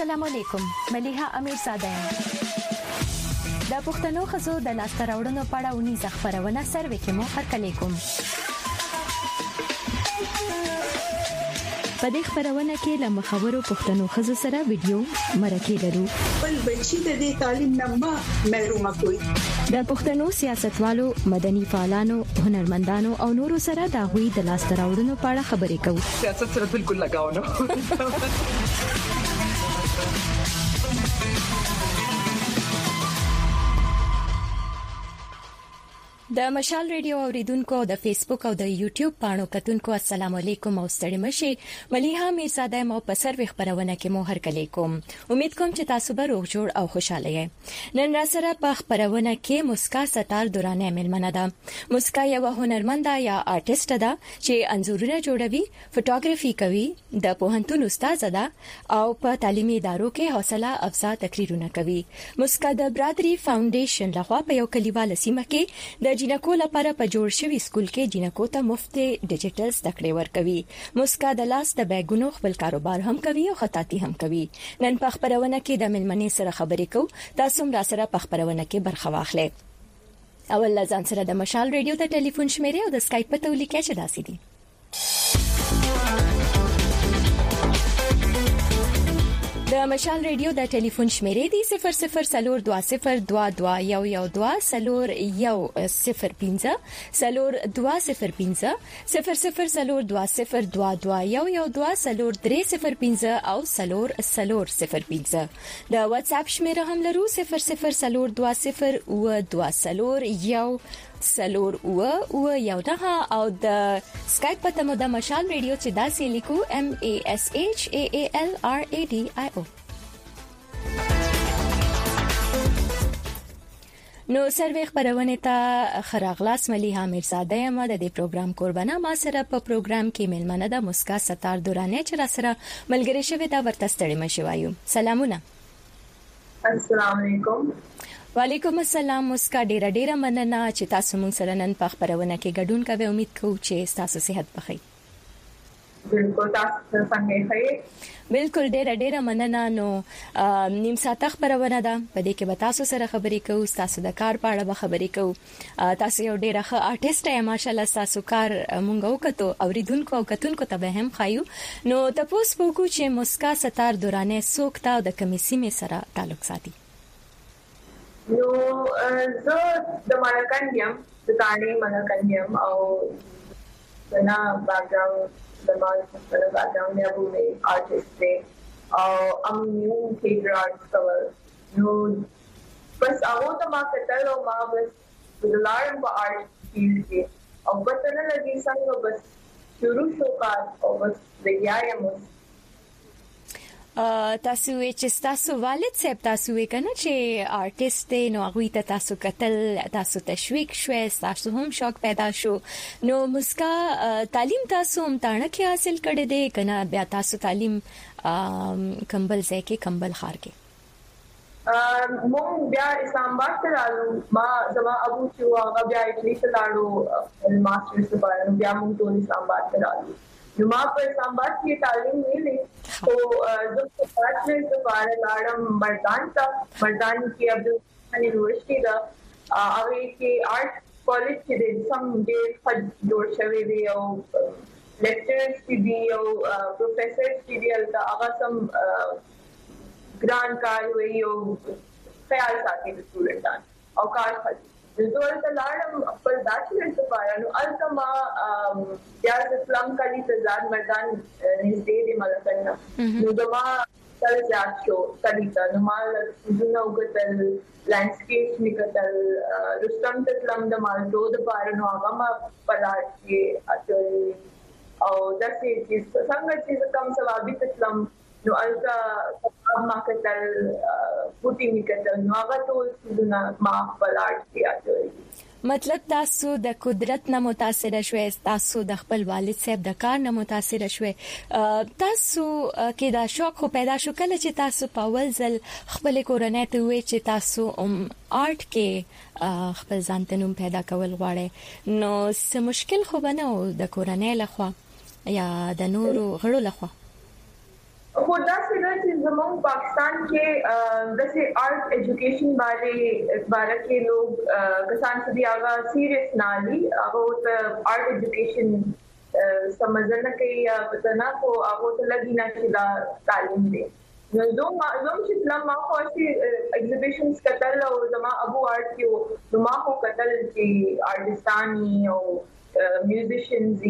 السلام علیکم مليحه امیرزاده یم د پښتنو خزو د لاسته راوړنو په اړه ونی ځخبرونه سروي کې مو هرکلی کوم په دې خبرونه کې له مخاورو پښتنو خزو سره ویډیو مرکه لرو بل بچی د دې تعلیم نه محروم کوي د پښتنو سیاستوالو مدني فعالانو هنرمندانو او نورو سره د غوي د لاسته راوړنو په اړه خبرې کوو سیاست سره بالکل لگاو نه د مشال ریډیو اوریدونکو د فیسبوک او د یوټیوب پاڼو کتونکو السلام علیکم او ستړي مشي مليحه امیرزاده مو په سروي خبرونه کې مو هرکلی کوم امید کوم چې تاسو به روغ جوړ او خوشاله یې نن را سره په خبرونه کې مسکا ستار دورانه ملمنه ده مسکا یو هنرمنده یا آرټیست ده چې انځورونه جوړوي فوټوګرافي کوي د پوهنتون استاد ده او په تعلیمي ادارو کې حوصله افزا تقریرونه کوي مسکا د برادری فاونډیشن لخوا په یو کلیواله سیمه کې د جینکو لپاره په جوړ شوی سکول کې جینکو ته مفت ډیجیټل زده کړې ورکوي مسکا د لاس د بیګونو خپل کاروبار هم کوي او خطاطي هم کوي نن په خبرونه کې د ملمنې سره خبرې کوو تاسو هم را سره په خبرونه کې برخه واخلئ اول لازم سره د مشال ریډیو د ټلیفون شمیره او د اسکایپ په تولیکه چې داسې دي د مشال ریډیو د ټلیفون شمیره دی 0020221112 سلور یو 05 سلور 205 0020221112 سلور 305 او سلور 05 د واتس اپ شمیره هم لرو 002022 سلور یو سلور او یو نه او د اسکایپ په تمو د مشال ریډیو چې داسې لیکو MASHAALRADIO نو سروي خبرونه ته خراغلاس مليحه امیرزاده یم د دې پروګرام قربانه ما سره په پروګرام کې ملمنه د مسکا ستار دورانه چې را سره ملګری شوی دا ورته ستړي مشي وایو سلامونه السلام علیکم وعلیکم السلام مسکا ډیره مننه چې تاسو مونږ سره نن په خبرونه کې ګډون کوي امید کوم چې تاسو صحت بخیر بالکل تاسو څنګه یې بالکل ډیره مننه نو نیم ساعت خبرونه ده په دې کې به تاسو سره خبرې کوو تاسو د کار په اړه به خبرې کوو تاسو یو ډیره ښه آرټیست یې ماشالله تاسو کار مونږ وکړو اوریدونکو او کتونکو ته به هم خایو نو تاسو وګورئ چې مسکا ستار دورانه سوکتا د کمیسي سره تعلق ساتي نو زه د مالکانیم د تانی مالکانیم او دنا باګراوند د مالکانو باګراوند یې بوله آرټیست او ام نیو تھیټر آرټس کول نو بس هغه ته ما کتل او ما بس د لارم په آرټ فیلډ کې او پته نه لګي څنګه بس شروع شو کار او بس لګیایم تاسو چې تاسو والد صاحب تاسو وکنه چې آرټیست نو هغه ته تاسو کتل تاسو تشویق شوي تاسو هم شوق پیدا شو نو مسکا تعلیم تاسو هم تانه کې حاصل کړی دی کنه بیا تاسو تعلیم کمبل ځای کې کمبل خار کې مونږ بیا اسلام آباد ته راغلو ما زما ابو چې هغه بیا اټلی ته لاړو ماسترز لپاره بیا مونږ ټول اسلام آباد ته راغلو نو ما په اسلام آباد کې تعلیم ویلې تو जब बैचलर्स दोबारा लाडम मर्दान की अब्दुल यूनिवर्सिटी दा आगे के आर्ट कॉलेज के दे सम दे जोड़ शवे दे और लेक्चरर्स की भी और प्रोफेसर्स की भी अलता आगा सम ग्रांड कार हुई और ख्याल साथी स्टूडेंट और कार खली तो लाडम पर बैचलर्स दोबारा नो अल्तमा यार इस्लाम कली तजाद मैदान निस्दे दे मलकना नो दमा तलजात शो तलीता नो माल जुना उगतल लैंडस्केप्स निकतल रुस्तम तस्लम द माल दो दोबारा नो आगमा पलाट के अचल और दसे चीज संगत चीज कम सवाबी तस्लम नो अल्ता माकतल पुटी निकतल नो आगा तो जुना मा पलाट के अचल مطلب تاسو د قدرت نه متاثر شوي تاسو د خپل والد صاحب د کار نه متاثر شوي تاسو کې دا شوق خو پیدا شو کله چې تاسو په اول ځل خپل کورنۍ ته وې چې تاسو آرټ کې خپل ځان ته نوم پیدا کول غواړئ نو څه مشکل خو بنه د کورنۍ لخوا یا د نورو غړو لخوا खुदा से जम्मू पाकिस्तान के वैसे आर्ट एजुकेशन बारे के लोग कसान सदी आगा सीरियस ना ली आगो तो आर्ट एजुकेशन समझना के या पता ना को आगो तो लगी ना चिला तालीम दे जोम चितला माँ को ऐसी एग्जिबिशंस कतल और जमा अबू आर्ट की वो माँ को कतल की आर्टिस्तानी और musicians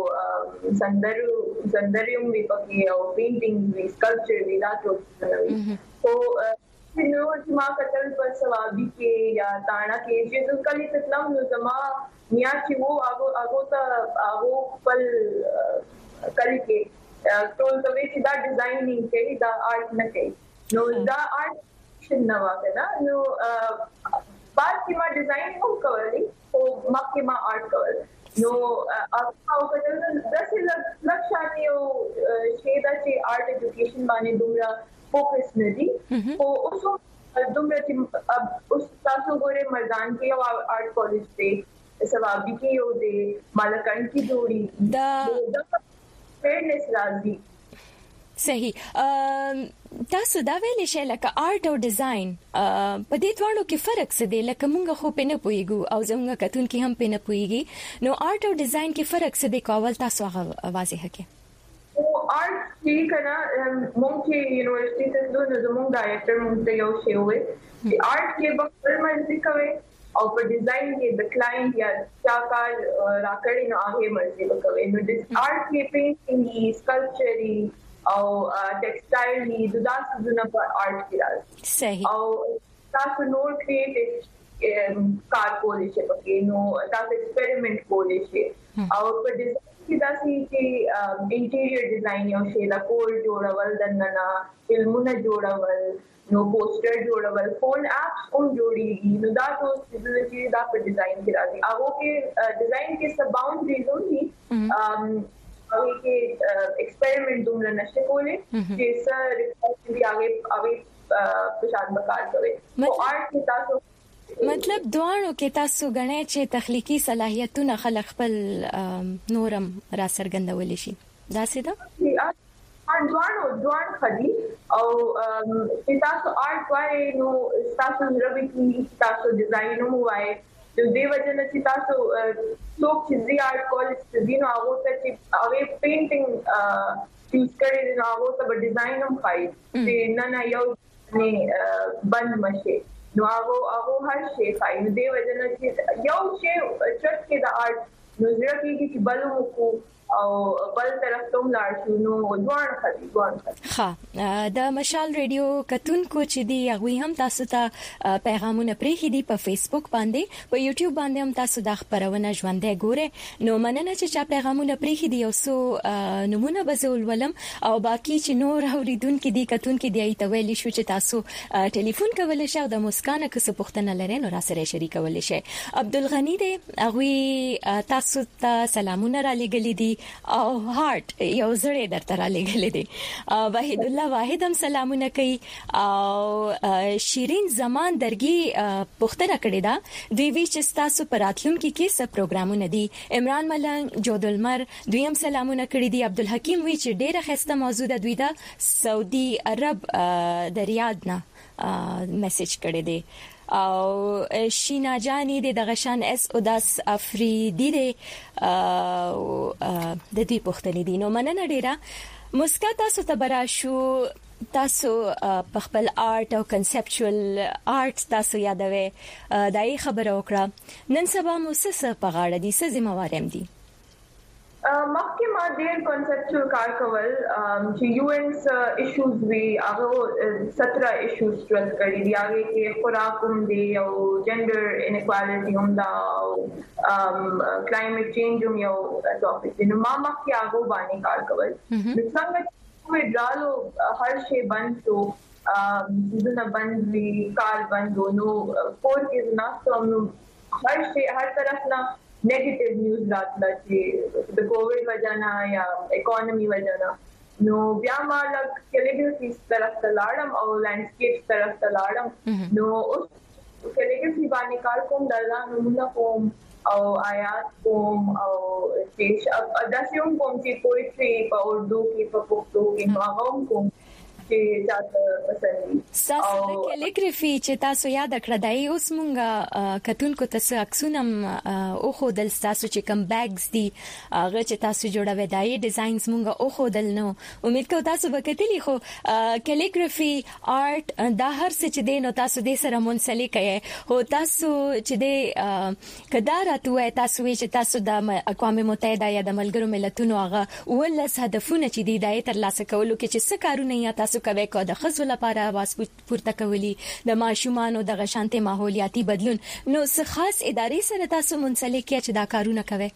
संदर्यम भी पकी पेंटिंग भी स्कल्पचर भी दातो तो जमा कतल पर सवाबी के या ताना के जो कल तकलम जमा मियाँ की वो आगो पल कल के तो वे दा डिजाइनिंग के दा आर्ट न के नो दा आर्ट नवा के ना नो बात की मां डिजाइन को कवरी तो मां की मां आर्ट कवर नो आपका कतल 10 लक्षानियो शेदा चे आर्ट एजुकेशन माने दुमरा फोकस नदी तो उसको दुमरा अब उस तासो गोरे मर्दान के आर्ट कॉलेज पे सवाबी के यो दे मालकन की जोड़ी फेयरनेस राजी सही تاسو دا ویلې شئ لکه آرټ او ډیزاین په دې دواړو کې فرق څه دی لکه مونږ خو په نه پوهیږو او زموږ کتونکي هم په نه پوهیږي نو آرټ او ډیزاین کې فرق څه دی کول تاسو هغه واضح کړئ او آرټ کې کنه مونږ چې یونیورسيټي ته نو زموږ ډایریکټر مونږ ته یو شی وې چې آرټ کې به خپل مرزي کوي او په ډیزاین کې د کلاینټ یا چا کار راکړي نو هغه مرزي وکوي نو د آرټ کې پینټینګ سکلپچر او ټیکسټایل ني ددا سونه پر آرټ کې راځي صحیح او تاسو نور کریټیو کار کولای شئ پکې نو تاسو ایکسپریمنٹ کولای شئ او په ډیزاین کې تاسو چې انټیریئر ډیزاین یو شی لا کول جوړول دنه فلمونه جوړول نو پوسټر جوړول فون اپس هم جوړیږي نو دا ټول چې دا په ډیزاین کې راځي هغه کې ډیزاین کې سب باونډریز دي او کې ایکسپریمنٹ دومره نشته کولای چې سر ریسرچ دی هغه پشان بکار کوي او آرټ کې تاسو مطلب دوانو کې تاسو غنئ چې تخلیقي صلاحیتونه خلق خپل نورم را سرګندول شي دا څه ده دوان خدي او تاسو آرټ وای نو تاسو ربي کې تاسو ډیزاین مو وای د دې وجه نه چې تاسو څوک چې زی آرټ کالج ته دینو هغه ته چې هغه پینټینګ یوز کړي نو هغه ته ډیزاین هم پای چې نه یو نه بند مشه نو هغه هر شي پای نو دې وجه نه چې یو شی چې د آرټ نو زړه کې چې بلو کو او بل طرف ته لاړ شو نو دوان خدي ها د مشال ریډیو کتونکو چې دی هغه هم تاسو ته پیغامونه پرېخي دي په فیسبوک باندې په یوټیوب باندې هم تاسو د خبرونه ژوندۍ ګوره نو مننه چې چا پیغامونه پرېخي دي او سو نمونه بزول ولم او باقي چې نور اوریدونکو دي کتونکو دی ته ویل شو چې تاسو ټلیفون کولای شئ د مسکانه کس پوښتنه لرئ نو را سره شریکول شئ عبدالغنی دی هغه تاسو ته سلامونه را لګل دي او هارت یو زړه درته را لګل دي وحید الله واحد هم سلامونه کوي او شیرین زمان درګي پوښتنه کړې ده دوی وی چې تاسو پراتلونکو کې څه پروګرامونه دي عمران ملنګ جودلمر دوی هم سلامونه کړې دي عبدالحکیم وی چې ډېره خسته موضوع ده دوی دا سعودي عرب د ریاض نه میسج کړی دی او شینا جانی د غشان اس اوداس افریدی د دې پوښتنې دي نو مننه ډیره مسکا تاسو ته برا شو تاسو په خپل آرټ او کنسپچوال آرټ تاسو یادوي دای خبره وکړه نن سبا موسسه په غاړه دي څه ذمہوار هم دي مخکې ما ډېر کنسپچوال کار کول چې یوانس ایشوز وی هغه 17 ایشوز ټول کړی دی هغه کې خوراک هم دی او جندر انیکوالټي هم دا کلایمټ چینج هم یو ټاپک دی نو ما مخکې هغه باندې کار کول څنګه چې ډالو هر شی بند شو زونه بند وی کار بند نو کور کې نه نو هر شی هر طرف نه नेगेटिव न्यूज़ रातला چې د کووډ وجانا یا اکانومي وجانا نو بیا ما لګ کلیګرافي طرف ته لاړم او لینډسکیپ طرف ته لاړم نو اوس کلیګرافي باندې کار کوم درځم نو موږ کوم او آیات کوم او چې داسې هم کوم چې پوئټري په اردو کې په پښتو کې هغه هم کوم چې تاسو پسند تاسو د کیلیګرافي چې تاسو یاد کړه دای اوس مونږه کتونکو تاسو عکسونم او خودل تاسو چې کم بیگز دي هغه چې تاسو جوړوي دای ډیزاینز مونږه او خودل نو امید کوم تاسو وکټلی خو کیلیګرافي آرت دا هر څه چې دین او تاسو د سره منسلک یې هو تاسو چې د کداراتو تاسو چې تاسو د اقوام متحده یا د ملګرو ملتونو هغه ولس هدفونه چې دی دای تر لاسه کولو کې چې څه کارونه یا تاسو کوي کو د خزو لپاره واس پورته کولی د ماشومان د غشانته ماحولیاتي بدلون نو څه خاص ادارې سره تاسو منسلک یا چې دا کارونه کوي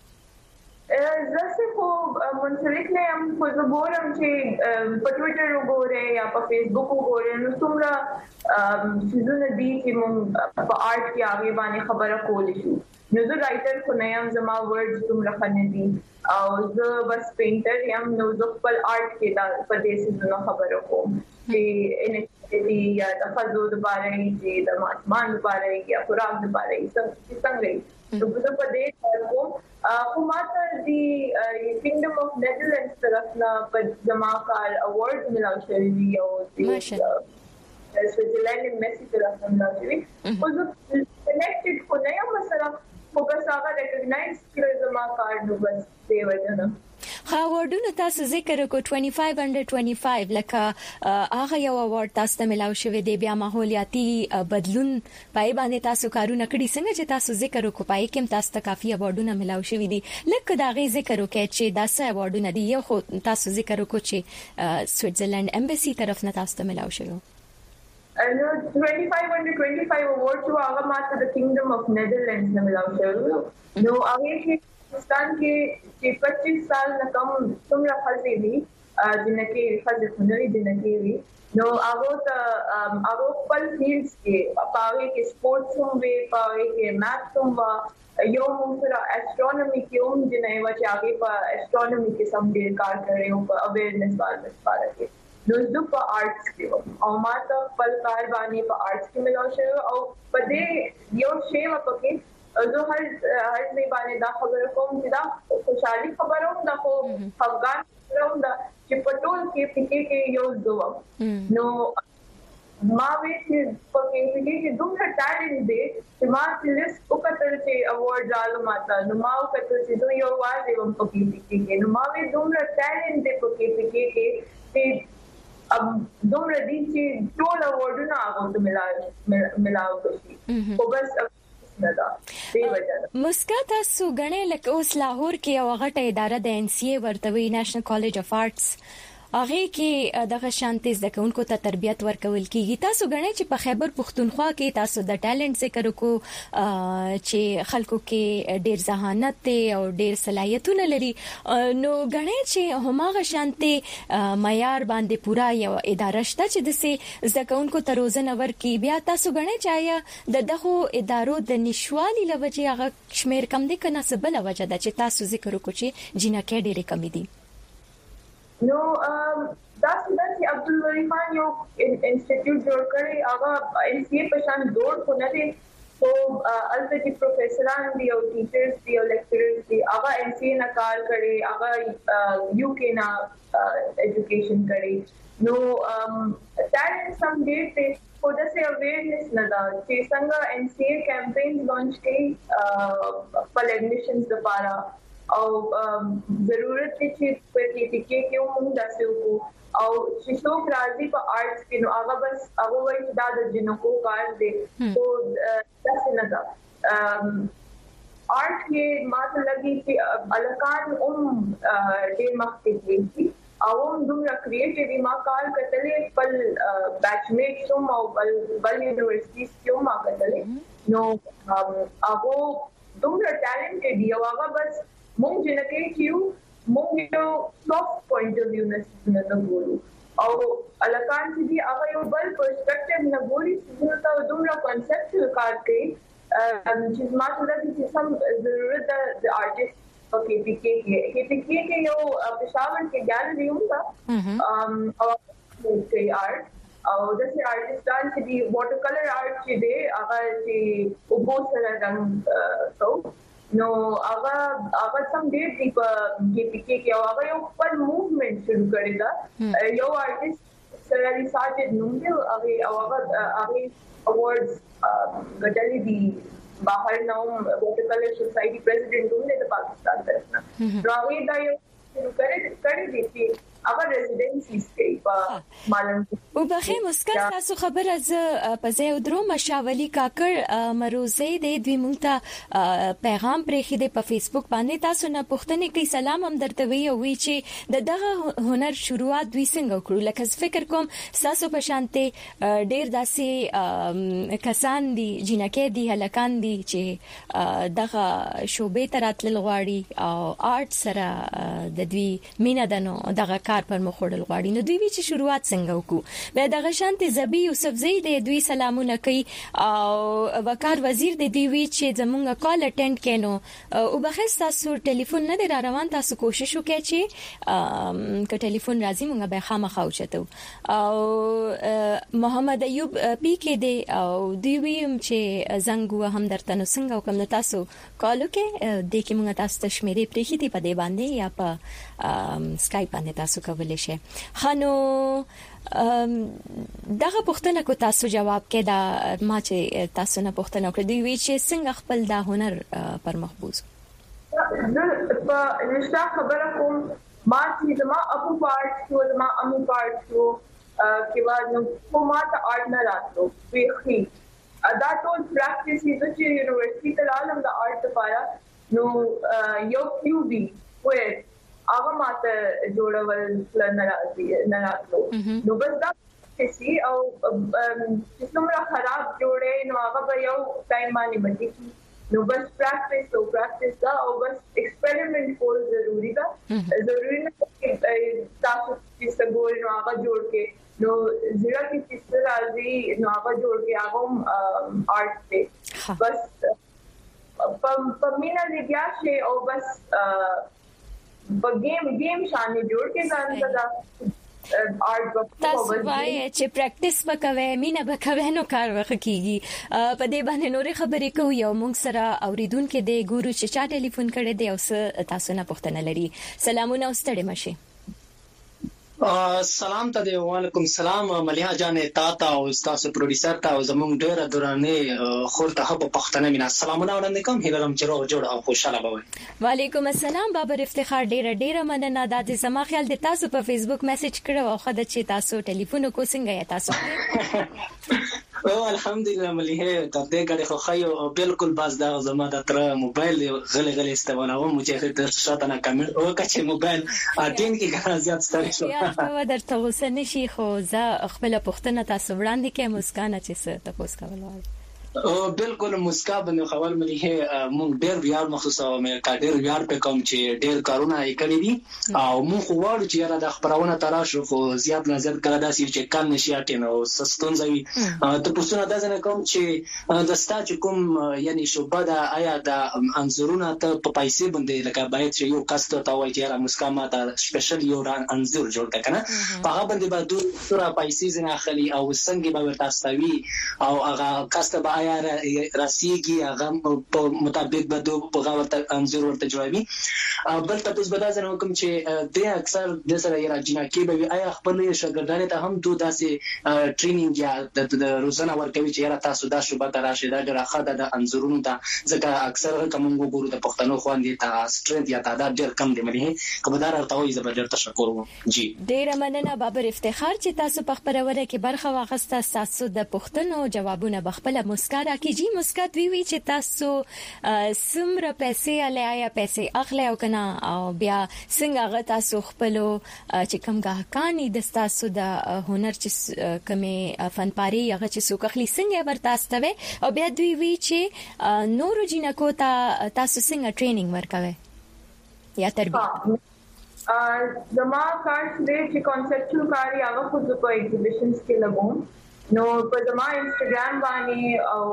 زه خو منسلک نه یم خو زه ګورم چې په ټوئیټر وګورئ یا په فیسبوک وګورئ نو څومره سيزونه دي چې موږ په آرت کې هغه باندې خبره کولې شو نو زه رائټر خو نه یم زما ورډز څومره خنه دي او زه بس پینټر یم نو زه خپل آرت کې دا په دې سيزونه خبره کوم چې انټي یا د خزو د باره چې د ماشومان د باره یا خوراک د باره څنګه نو زه په دې کوم خو ماته دی کینګډم اف نیدرلینډز طرفنا په جما کار اوارډ ملاو شوی دی او سویټزرلینډ میسي طرفنا ملاو شوی خو زه کنیکټډ خو نه یم مثلا خو بس هغه ریکګنایز کړی جما کار نو بس دی وجه اواردونه تاسو ذکر کو 25 under 25 لکه هغه یو اوارد تاسو ته ملاو شوی دی بیا ماحولیاتي بدلون پای باندې تاسو کارونه کړی څنګه چې تاسو ذکر کو پای کې تاسو ته کافي اوارډونه ملاو شوی دي لکه دا غي ذکر وکړي چې داسې اوارډونه دي یو خو تاسو ذکر کو چې سویټزرلند امباسي طرف نه تاسو ته ملاو شوی نو 25 under 25 اوارد چې هغه ماته د کینګډم اف نیدرلینډز نه ملاو شوی نو هغه کې پاکستان کې 25 سال نه کم څومره خزې دي جنکه خزې خنري جنکه وي نو هغه خپل فیلډز کې پاوې کې سپورتس هم وي پاوې کې میث هم یو موږ اسټرونومي کې هم جنې چې هغه په اسټرونومي کې سم ډیر کار کوي او په اویرنس باندې کې نو زه په آرټس کې او ماته خپل کار باندې په آرټس کې ملاو شو او په دې یو شی وکړي زه هر ځای باندې دا خبره کوم چې دا خوشحالي خبره هم دا خو افغان خبره هم دا چې په ټول کې فکر کې یو ځواب نو ما وی چې په کې کې دومره ټالنت دی چې ما چې لیست وکړل چې اوارډ رالو ماته نو ما وکړل چې یو واځي هم په کې نو ما وی دومره ټالنت دی په کې چې دومره دي چې ټول اوارډونه هغه ته ملاو شي او بس مسکا تاسو غنې لکه اوس لاهور کې یو غټه اداره د ان سی ای ورتوي نېشنل کالج اف آرټس هغه کې دغه شانتي زدهکونکو ته تربيت ورکول کیږي تاسو غنې چې په خیبر پښتونخوا کې تاسو د ټالنت ذکر کو چې خلکو کې ډېر ذهانت او ډېر صلاحیتونه لري نو غنې چې هماغه شانتي معیار باندې پورا یو اداره شته چې د زدهکونکو ته روزنه ورکي بیا تاسو غنې چې دغه ادارو د نشوالي لوجه هغه شمیر کم دي کنه سبله وجه ده چې تاسو ذکر وکړي چې جنکه ډېر کم دي نو دا چې عبدالولی خان یو انسټیټیوټ جوړ کړی هغه ان سی ای په شان جوړ خو نه دی خو البته چې پروفیسوران دي او ټیچرز دي او لیکچررز دي هغه ان سی ای نه کار کړي هغه یو کې نه ایجوکیشن کړي نو ټالنت سم ډېر ته خو داسې اویرنس نه ده چې څنګه ان سی ای کمپاینز لانچ کړي خپل ایڈمیشنز لپاره او ضرورت دي چې په کې کې موږ داسې وکړو او چې څوک راځي په آرټس کې نو هغه بس هغه وایي دا د جنکو کار دی او داسې نه ده آرټ کې ماته لګي چې الکان ډېر مخکې دي او دومره کریټیوي ما کار کتلې خپل بیچ میټس هم او بل یونیورسيټیز کې هم ما کتلې نو هغه دومره ټالنټډ دی او هغه بس مونږ جنکه کیو مونږ یو سافت پوینټ اف ویو نه ګورو او الکان چې هغه یو بل پرسپیکټیو نه ګوري چې نو دومره کنسپچوال کار کوي چې ما څه چې سم ضرورت د آرټیست او کې پی کې یو پېښور کې ګالري ਹੁੰਦਾ او کوي آرټ او داسې آرټستان چې دی واټر کلر آرټ چې دی هغه چې وګو سره رنګ کو نو هغه سم ډېر دی په کې کې هغه یو خپل موومېنټ شروع کړی دا یو آرټیست سره ساجد نوم دی هغه اوارډز ګټلې دي بهر نوم ووټر کلر سوسایټي پریزیډنټ هم دی د پاکستان طرف نه راوي دا یو شروع کړی دی چې هغه ریزیډنسیز کوي په مالن او بخې مسکر تاسو خبر از په ځای درو مشاولي کاکړ مروزه د دوی مونږ ته پیغام پرېخي د په فیسبوک باندې تاسو نه پوښتنه کوي سلام هم درته وی او چې دغه هنر شروعات دوی څنګه وکړو لکه فکر کوم تاسو په شانته ډیر داسې کسان دي جنکه دي هلکان دي چې دغه شوبې تراتل غواړي او آرټ سره د دوی مینه دنو دغه کار پر مخ وړل غواړي نو دوی چې شروعات څنګه وکړو به دغه شانته زبی یوسف زید دوی سلامونه کوي او وقار وزیر د دوی چې زمونږ کال اټینډ کینو او بخښ تاسو ټلیفون نه دی را روان تاسو کوشش وکړئ چې ک ټلیفون راځي مونږ به خامخا اوچتو او محمد ایوب پی کې دی او دوی چې زنګ هم درته نو څنګه وکم نو تاسو کالو کې د کې مونږ تاسو ته شمیرې پرېخې دي په دې باندې یا په سکایپ باندې تاسو کولای شئ خانو دغه پوښتنه کو تاسو جواب کې دا ما چې تاسو نه پوښتنه وکړه دی وی چې څنګه خپل دا هنر پر مخبوز په رښتا خبره کوم ما چې زما اپو پارت شو زما امو پارت شو کې نو کومه ته آرټ نه راتلو ویخي دا ټول پریکټیس چې یونیورسيټي ته لاله د آرټ لپاره نو یو کیو بي وې هغه ماته جوړول نه راتلو نو بس دا چې او چې څومره خراب جوړې نو هغه به یو ټایم باندې بچي نو بس پریکټیس دا او بس ایکسپریمنٹ کول ضروری نه چې تاسو چې څنګه نو هغه جوړ کې نو زیرا کې چې راځي نو هغه جوړ کې هغه آرټ دی بس په مینا دی بیا شي او بس گیم شان جوړ کې ځان دا آرټ تاسو وایي چې پریکټیس وکوي مینه وکوي نو کار وکړي په دې باندې نورې خبرې کوي او موږ سره اوریدونکو د ګورو چې چا ټلیفون کړی دی او تاسو نه پوښتنه لري سلامونه واستړې مشي سلام ته دی وعلیکم سلام مليحه جان تا او تاسو پروډوسر ته او زموږ ډېر دورانه خورته په پښتنه مینا سلامونه وړاندې کوم هیلم چې روغ جوړ او خوشاله بوي وعلیکم السلام بابر افتخار ډېر مننه د زما خیال د تاسو په فیسبوک میسج کړو او خدای چې تاسو ټلیفون کو څنګه یا تاسو او الحمدلله مليحه تر دې غړي خو خایو بالکل باز دا زما د تر موبایل غلې استعمالوم چې تر شاته نه کمل او کچې موبایل اټین کې غازيات ستړي شو یا درته غوسه نشي خو زه خپل پوښتنه تاسو وړاندې کوم مسکانه چې څه تاسو کول وایي او بالکل مسکا باندې خبر مليحه مونږ ډېر ویاړ مخصوصا امریکا ډېر ویاړ په کوم چې ډېر کارونه یې کړی دي او مونږ وایو چې را د خبرونه تراشو خو زیات نظر کړه داسې چې کم نشي اټینو سستون ځوي ته پوښتنه ده نه کوم چې د ستاج کوم یعنی شوبه دا آیا د انزورونه ته په پیسې باندې لکه باید چې یو کاستو ته وایي چې را مسکا ماته سپیشل یو انزور جوړ کړه په هغه باندې به دوه پیسې زنه اخلي او څنګه به ورته استوي او هغه کاستو یا راسیږي هغه په مطابق به په غوړته انځور ورته جوړوي بل تاسو به دا ځنه کوم چې د اکثر د سره یې راځنه کې به آیا خپل شاګردانو ته هم دوه داسې ټریننګ یا د روزانه ورکوي چې تاسو دا شوبه تراشه دا راخه د انځورونو ته ځکه اکثر کوم ګورو د پښتنو خواندې ته سټرنث یا تعداد ډېر کم دی ملي کومدار ورته وي زبردست تشکر جی ډېر مننه بابر افتخار چې تاسو په خبرونه کې برخه واخسته تاسو د پښتنو جوابونه بخپله مسکارا کیږي مسکات وی چې تاسو سمره پیسې علیا پیسې اخلي او کنه او بیا څنګه غا تاسو خپل چې کوم غاکانی د تاسو د هنر چې کمه فنپاري هغه چې څوک اخلي څنګه ورتاستوي او بیا دوی وی چې نورو جنکو ته تاسو څنګه ټریننګ ورکوي یا تربیه زما کار دې چې کنسپچوال کار هغه خود په ایگزیبیشنز کې لګوم نو په زما انستګرام باندې او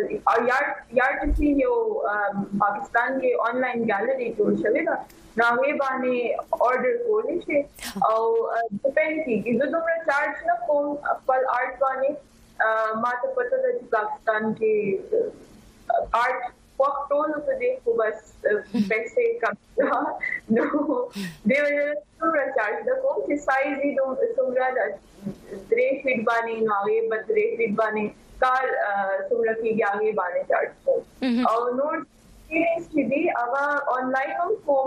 یار چې یو پاکستان کې آنلاین ګالري جوړ شوی دا نو هغه باندې آرډر کولی شي او ډیپند کیږي زه دومره چارج نه کوم خپل آرټ باندې ما ته پته ده چې پاکستان کې آرټ وختونو په دې خو بس پیسې کم نو دی څومره چارج د کوم چې سایز دې څومره 3 فیټ باندې نو هغه 3 فیټ باندې کار څومره کېږي هغه باندې چارج کوم او نو چې دې هغه آنلاین هم کوم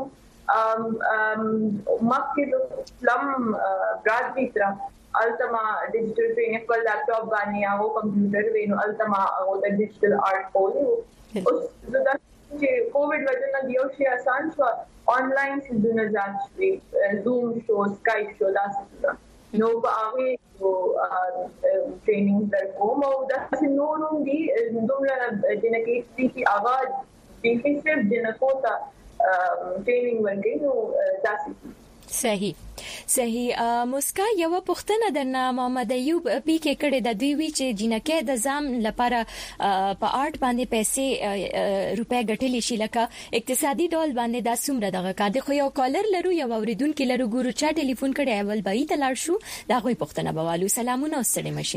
مکه د فلم برادری تر التما ډیجیټل ټریننګ په لپټاپ باندې او کمپیوټر وینو التما او د ډیجیټل آرټ کولی اوس زدا چې کووډ وجه نه دیو شي آسان شو آنلاین سيزونه ځان شي زوم شو سکایپ شو داسې نو هغه ټریننګ در کوم او داسې نورم دي دومره جنکه چې هغه د فیسب جنکو ته ټریننګ ورکړي نو داسې صحیح مسکا یو پښتنه درنه محمد ایوب پی کې کړه د دوی وی چې جنکه د ځام لپاره په آرټ باندې پیسې روپے ګټلې شي لکه اقتصادي ډول باندې د سومره دغه کاده خو یو کالر لرو یو اوریدونکو لرو ګورو چا ټلیفون کړي اول به یې تلار شو دا غوي پښتنه بوالو سلامونه ستړي مشه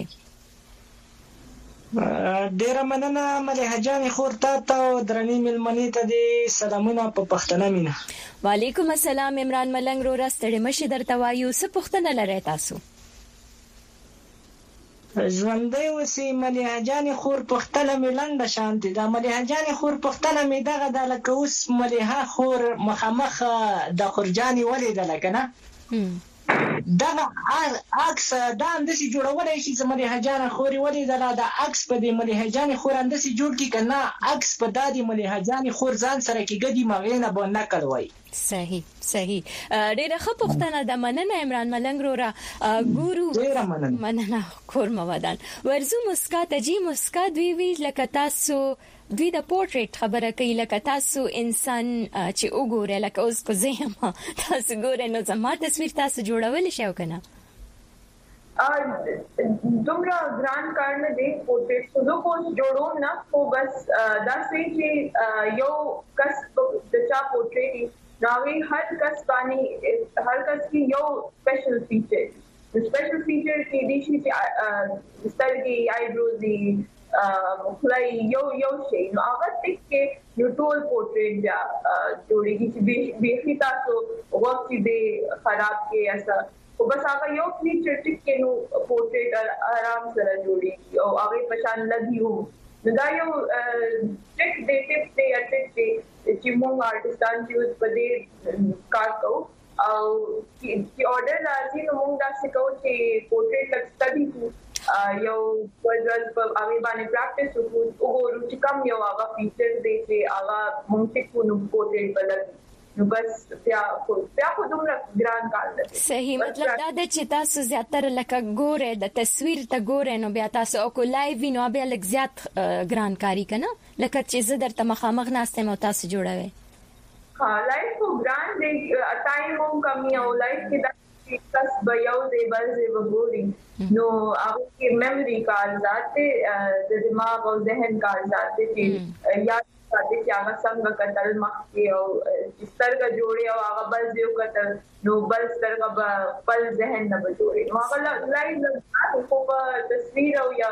ډیر مننه مليحه جان خورته ته درنې ملمنې ته دي سلامونه په پښتنه مینه وعلیکم السلام عمران ملنګ رو راستړې مشه درته وایو څه پښتنه لري تاسو ژوندۍ وسی مليحه جان خور پښتنه ملنډه شانتي دا مليحه جان خور پښتنه می دغه د لکه اوس مليحه خور مخامخ د خورجاني ولیدل کنه دا عکس دا اندسي جوړولای شي چې مليحه جان خوري ولیدل دا عکس په دې مليحه جان خور اندسي جوړ کی کنه عکس په دادی مليحه جان خور ځان سره کې ګدي مغینه به نه کړوي صحیح ډېر ښه پښتنه د مننه عمران ملنګ رو را ګورو ډېر مننه کور مودان ورزو مسکا تجي مسکا دوی لکه تاسو دوی د پورټریټ خبره کوي لکه تاسو انسان چې وګوره لکه اوس کو زما تاسو ګوره نو زما تصویر تاسو جوړول شي کنه دومره ګران کار نه دی پورټریټ خو جوړو نه خو بس دا سې چې یو کس د چا پورټریټ راوي هر کس کی یو سپیشل فیچر کې دي چې سترګې آیبروز دي خلای یو شی نو هغه کې یو ټول پورټریټ بیا جوړیږي چې به تاسو وخت دې خراب کې ایسا او بس هغه یو فیچر کې نو پورټریټ آرام سره جوړیږي او هغه پشان لګیو نو دا یو ټیک چې موږ آرټستان چې په دې کار کوو او چې اورډر راځي نو موږ دا څه کوو چې پورټریټ لګ سټډي یو ورځ په هغه باندې پریکټیس وګورو چې کوم یو هغه فیچر دی چې هغه موږ ته کو نو پورټریټ بلل نو بس بیا خو دومره ګران کار دی صحیح مطلب دا د چې تاسو زیاتره لکه ګوره د تصویر ته ګوره نو بیا تاسو او کو لایو نو بیا لږ زیات ګران کاری کنه لکه چې زه درته مخامخ ناشته مو تاسو جوړوي ها لایو خو ګران دی ټایم هم کمی او لایو کې کس بیاو دی بل دی وګوري نو هغه کې میموري کارزات د دماغ او ذهن کارزات چې یا ساتي چې هغه څنګه کتل مخکې او سترګې جوړي او هغه بل دیو کتل نو بل سترګې بل ذهن نه جوړي نو هغه لایو په تصویر او یا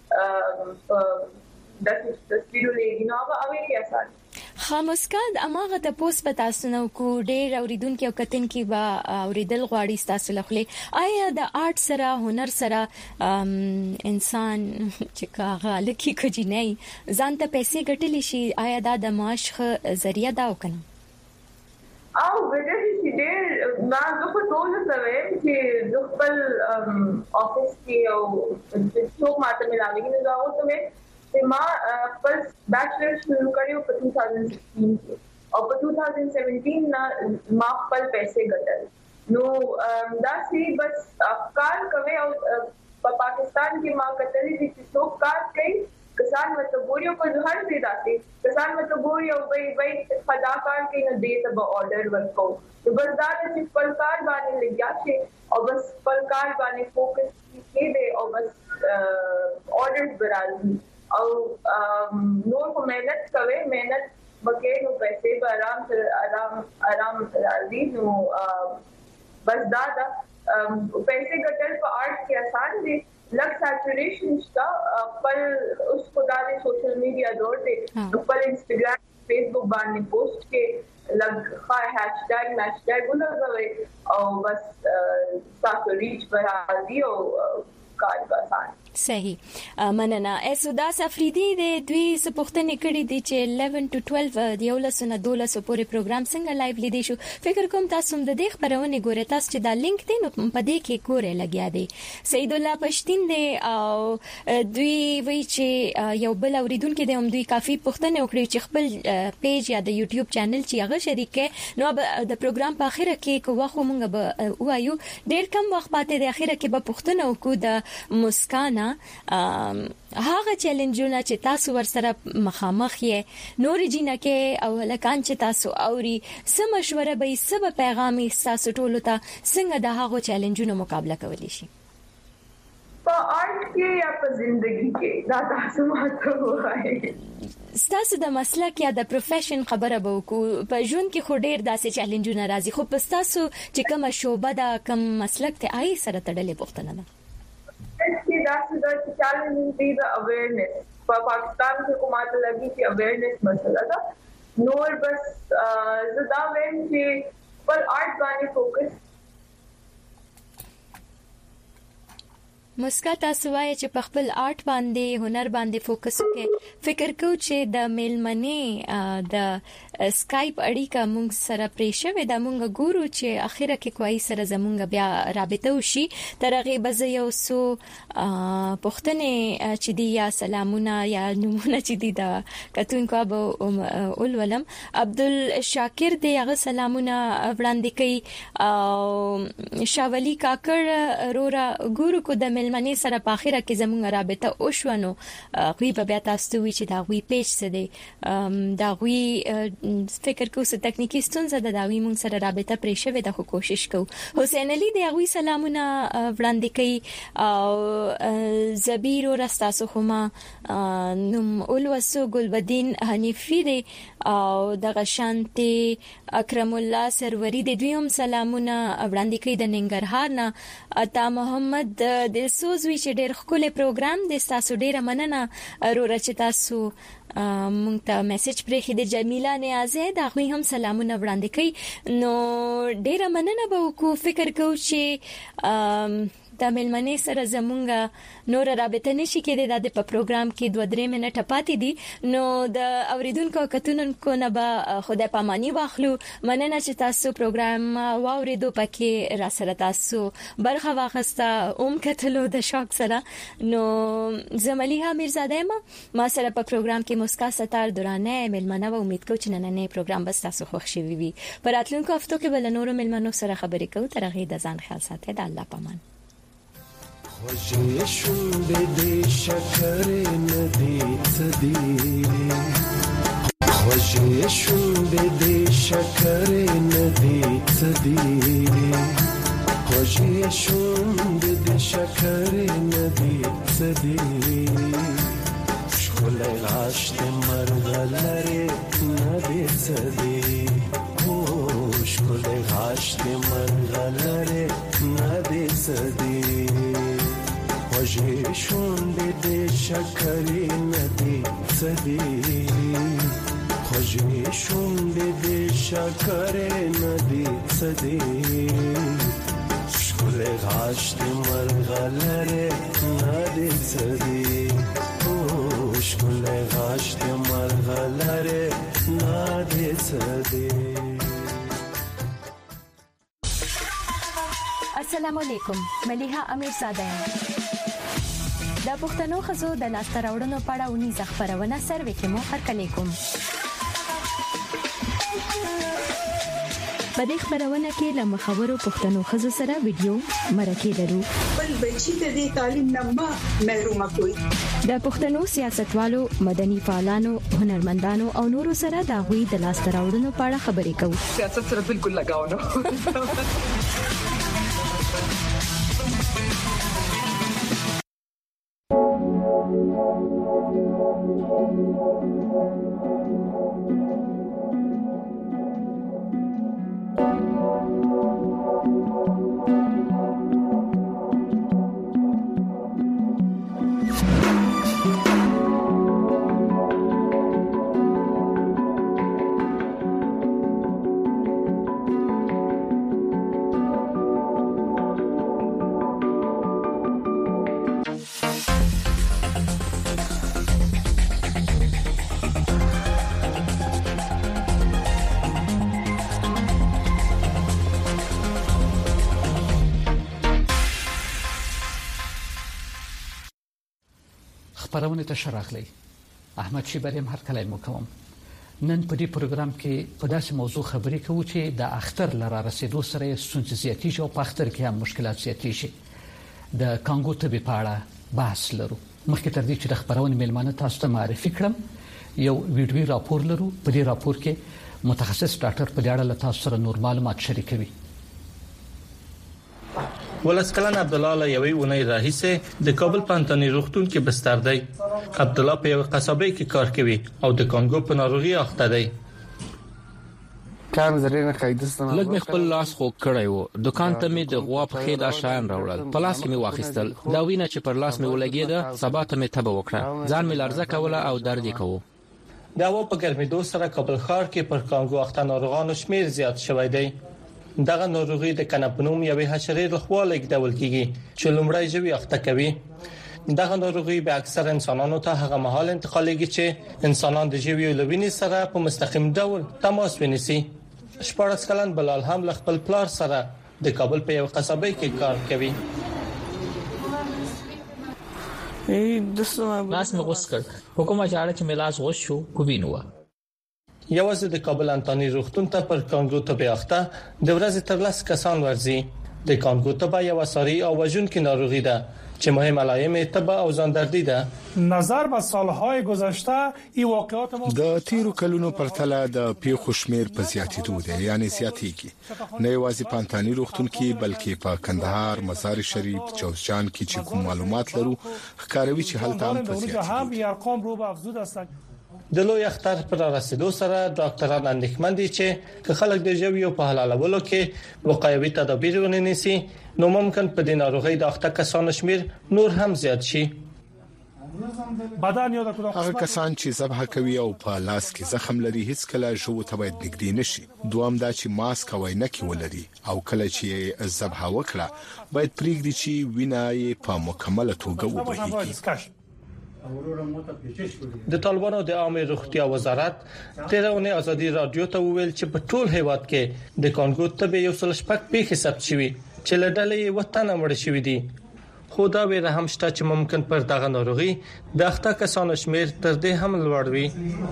د تصویر لګي نو هغه کې اساس خامسکاد اماغه د پوس پتا سنو کو ډېر اوریدونکو او کتونکو با اوریدل غواړي تاسو لخوا آیا د آرټ سره هنر سره انسان چې هغه لکه کوجی نه ځان ته پیسې ګټلی شي آیا دا د معاش ذریعہ دا وکنه او وجه چې ډېر ما زه په ټول سره چې خپل افیس کې او څوک ماته ملاوي نه راو ته ما first bachelor شروع کړو په 2016 کې او په 2017 ما خپل پیسې ګټل نو دا سي بس کار کوي او په پاکستان کې ما کتلې چې څوک کار کوي کسان متبوريو په هر ځای داتي کسان متبوريو وای خداکار کې نه دې ته به اورډر ورکو نو بس دا چې خپل کار باندې لګیا شي او بس خپل کار باندې فوکس کړي او بس اورډر برابر او نور کو مهنت کوي مهنت بکې نو پیسې به آرام راځي نو بس دا پیسې ګټل په آرټ کې آسان دي لږ سیچوریشن شته خپل اوس خدای دې سوشل میډیا دور دی خپل انستګرام فیسبوک باندې پوسټ کې لګ خای هاشټګ ولګوي او بس تاسو ریچ پر راځي او کار آسان صحیح مننه اسودا سفریدي د دوی سپوښتنې کړې دي چې 11 to 12 د 11 نه 12 پورې پروګرام څنګه لایو لیدي شو فکر کوم تاسو هم د دې خبرونه ګورئ تاسو چې دا لینک دی نو په دې کې ګورئ لګیا دی سید الله پښتين دی او دوی وی چې یو بل اوریدونکو دی هم دوی کافي پوښتنه وکړي چې خپل پیج یا د یوټیوب چینل چې هغه شریک نو د پروګرام په اخر کې کوه مونږ به وایو ډېر کم وخت پاتې د اخر کې به پوښتنه وکړو د مسکانه هغه چیلنجونه چې تاسو ورسره مخامخ یې نور جینه کې او لکان چې تاسو اوري سم مشوره به سبا پیغام تاسو ټولو ته څنګه د هغه چیلنجونو مقابله کولی شي په آرټ کې یا په ژوندۍ کې دا تاسو ماته وایي ستاسو د مسلک یا د پروفیشن خبره به وکړو په ژوند کې خو ډېر داسې چیلنجونه راځي خو په تاسو چې کومه شوبه دا کوم مسلک ته آی سره تړلې پوښتنه ده कि that's the challenge is the awareness for Pakistan के हुकूमत लगी कि awareness मसला था नोर बस ज़्यादा वेन कि पर आर्ट बानी फोकस مسکا تاسو وایي چې په خپل آرټ باندې هنر باندې فوکس وکړئ فکر کوم چې د میلمنې د اسکایپ اړیکه مونږ سره پریښوي د مونږ ګورو چې اخیره کې کوی سره زمونږ بیا رابطه وشي ترغه به یو سو پښتنه چې دی یا سلامونه یا نمونه چې دی د کتونکو ابو اولولم عبدل شاکر دی هغه سلامونه وړاندې کوي او شاولی کاکړ رورا ګورو کو د ملمنې سره په اخره کې زموږ رابطه او شونو غوي په بیا تاسو وی چې دا غوي پیج څه دی دا غوي فکر کو څه تکنیکی ستونزه ده دا غوي مونږ سره رابطه پرې شوه د کوشش کو حسین علي دی غوي سلامونه وړاندې کوي او زبیر او رستاسو خما نوم اولوسو ګلبدین حنیفی دی او د غشانتي اکرم الله سروری د دویم سلامونه وړاندې کوي د ننګرهار نه عطا محمد د سوزوي چې ډېر خپل پروګرام د تاسو ډېر مننه ورور چې تاسو مونږ ته میسج پرې خې د جمیله نیازه دا غوي هم سلامونه وړاندې کوي نو ډېر مننه به وکړو فکر کوم چې د ملمنې سره زمونږه نور رابطه نشي کېدای د په پروګرام کې 2-3 منټه پاتې دي نو د اوریدونکو کتونکو نه به خدای پاماني واخلو مننه چې تاسو پروګرام واوریدو پکې را سره تاسو برخه واخسته کتلو د شوق سره نو زملیها میرزاده ما سره په پروګرام کې مسکا ستار دورانه ملمنه و امید کوم چې نننې پروګرام بس تاسو خوښ شي وي پر راتلونکو هفتو کې بل نور ملمنو سره خبرې کوو ترغه د ځان خیال ساتئ د الله پامان خوشی شنبه دی شکر ندی صدی خوشی شنبه دی شکر ندی صدی خوشی شنبه دی شکر ندی صدی شکل غاشت مرغلره ندی صدی شکل غاشت مرغلره ندی صدی خوشی شنبه دی شکری ندی صدی خوشی شنبه دی شکری ندی صدی شکل غاشت مرغلره ندی صدی شکل غاشت مرغلره ندی صدی السلام علیکم ملیحه امیر زاده د پښتنو خزو د لاسته راوړنو په اړه ونی ځخبرونه سروې کې مو هرکلی کوم په دې خبرونه کې له مخاورو پښتنو خزو سره ویډیو مرکه لرو بل بچی ته د تعلیم نه محروم کوي د پښتنو سیاستوالو مدني فعالانو هنرمندانو او نورو سره د غوي د لاسته راوړنو په اړه خبرې کوو سیاست سره بالکل لگاو نه خبرونه ته شراغلی احمد شیبریم هر کله مو کوم نن په دې پروګرام کې په داسې موضوع خبرې کوو چې د اختر لاره رسیدو سره ستونزې زیاتېږي او په اختر کې هم مشکلات زیاتېږي د کانګو تبې په اړه بحث لرو مخکې تر دې چې د خبرونې میلمانه تاسو ته معرفي کړم یو ویډیوي راپور لرو په دې راپور کې متخصص ډاکټر په دې اړه له تاسو سره نور معلومات شریکوي ولسکلن عبد الله له یوې ونې راهیسه د کابل پانتانی روغتون کې بستر دی. عبد الله په یو قصابه کې کار کوي او د کانګو په ناروغي اخته دی. کار زری نه قیدستانه لږ مې خپل لاس خو کړی و دکان ته مې د غوا په خېدا شان راوړل په لاس کې مې واخیستل دا وینه چې پر لاس مې ولګېده سبا ته مې تبه وکړه ځان مې لرزه کوله او درد یې کوو. دا و په ګرمېدو سره کابل ښار کې پر کانګو اخته ناروغانو شمیر زیات شوی دی. دغه ناروغي د کناپنوم یوې حشرې لخوا لیږدول کیږي چې لومړی ژوي اخته کوي. دغه ناروغي به اکثر انسانانو ته هغه مهال انتقالېږي چې انسانان د ژویو لوینې سره په مستقیم ډول تماس ونیسي. 14 کلن بلال هم له خپل پلار سره د کابل په یو قصابه کې کار کوي. لاس مې غوس کړ حکومت چاړه چې مې لاس غوس شو کوبینوه. یوازې د کابل انتانی روغتون ته پر کانګو تبه اخته د ورځې تر 10 کسان ورځي. د کانګو تبه یو ساري او وژونکې ناروغي ده چې مهم علائم تبه او ځاندردی ده. نظر به سالهای گذشته این واقعات د تیرو کلونو پرتله د پیښو شمیر په زیاتېدو دی یعنی زیاتېږي نه یوازې په انتانی روغتون کې بلکې په کندهار مزار شریف جوزجان کې چې کوم معلومات لرو ښکاروي چې هلته هم په زیاتېږي. د لوی اختر پر رسیدو سره ډاکټران اندېښمن دي چې خلک د ژویو په حلالولو کې وقایوي تدابیر ونیسي نو ممکن په دې ناروغي د اخته کسانو شمیر نور هم زیات شي. هغه کسان چې ذبح کوي او په لاس کې زخم لري هیڅ کله ژوو ته باید نږدې نشي. دوام دا چې ماسک او عینکې ولري او کله چې ذبح وکړه باید پریږدي چې وینه یې په مکمله توګه وبهیږي. د طالبانو د عامه روغتیا وزارت تیرونه ازادي رادیو ته ویل چې په ټول هیواد کې د کانګو تبه یو څل شپږ پیښې ثبت شوي چې له ډلې وطن مړ شوي دي. خو دا ویره هم شته چې ممکن پر دغه ناروغي د اخته کسانو شمیر تر دې هم لوړ وي.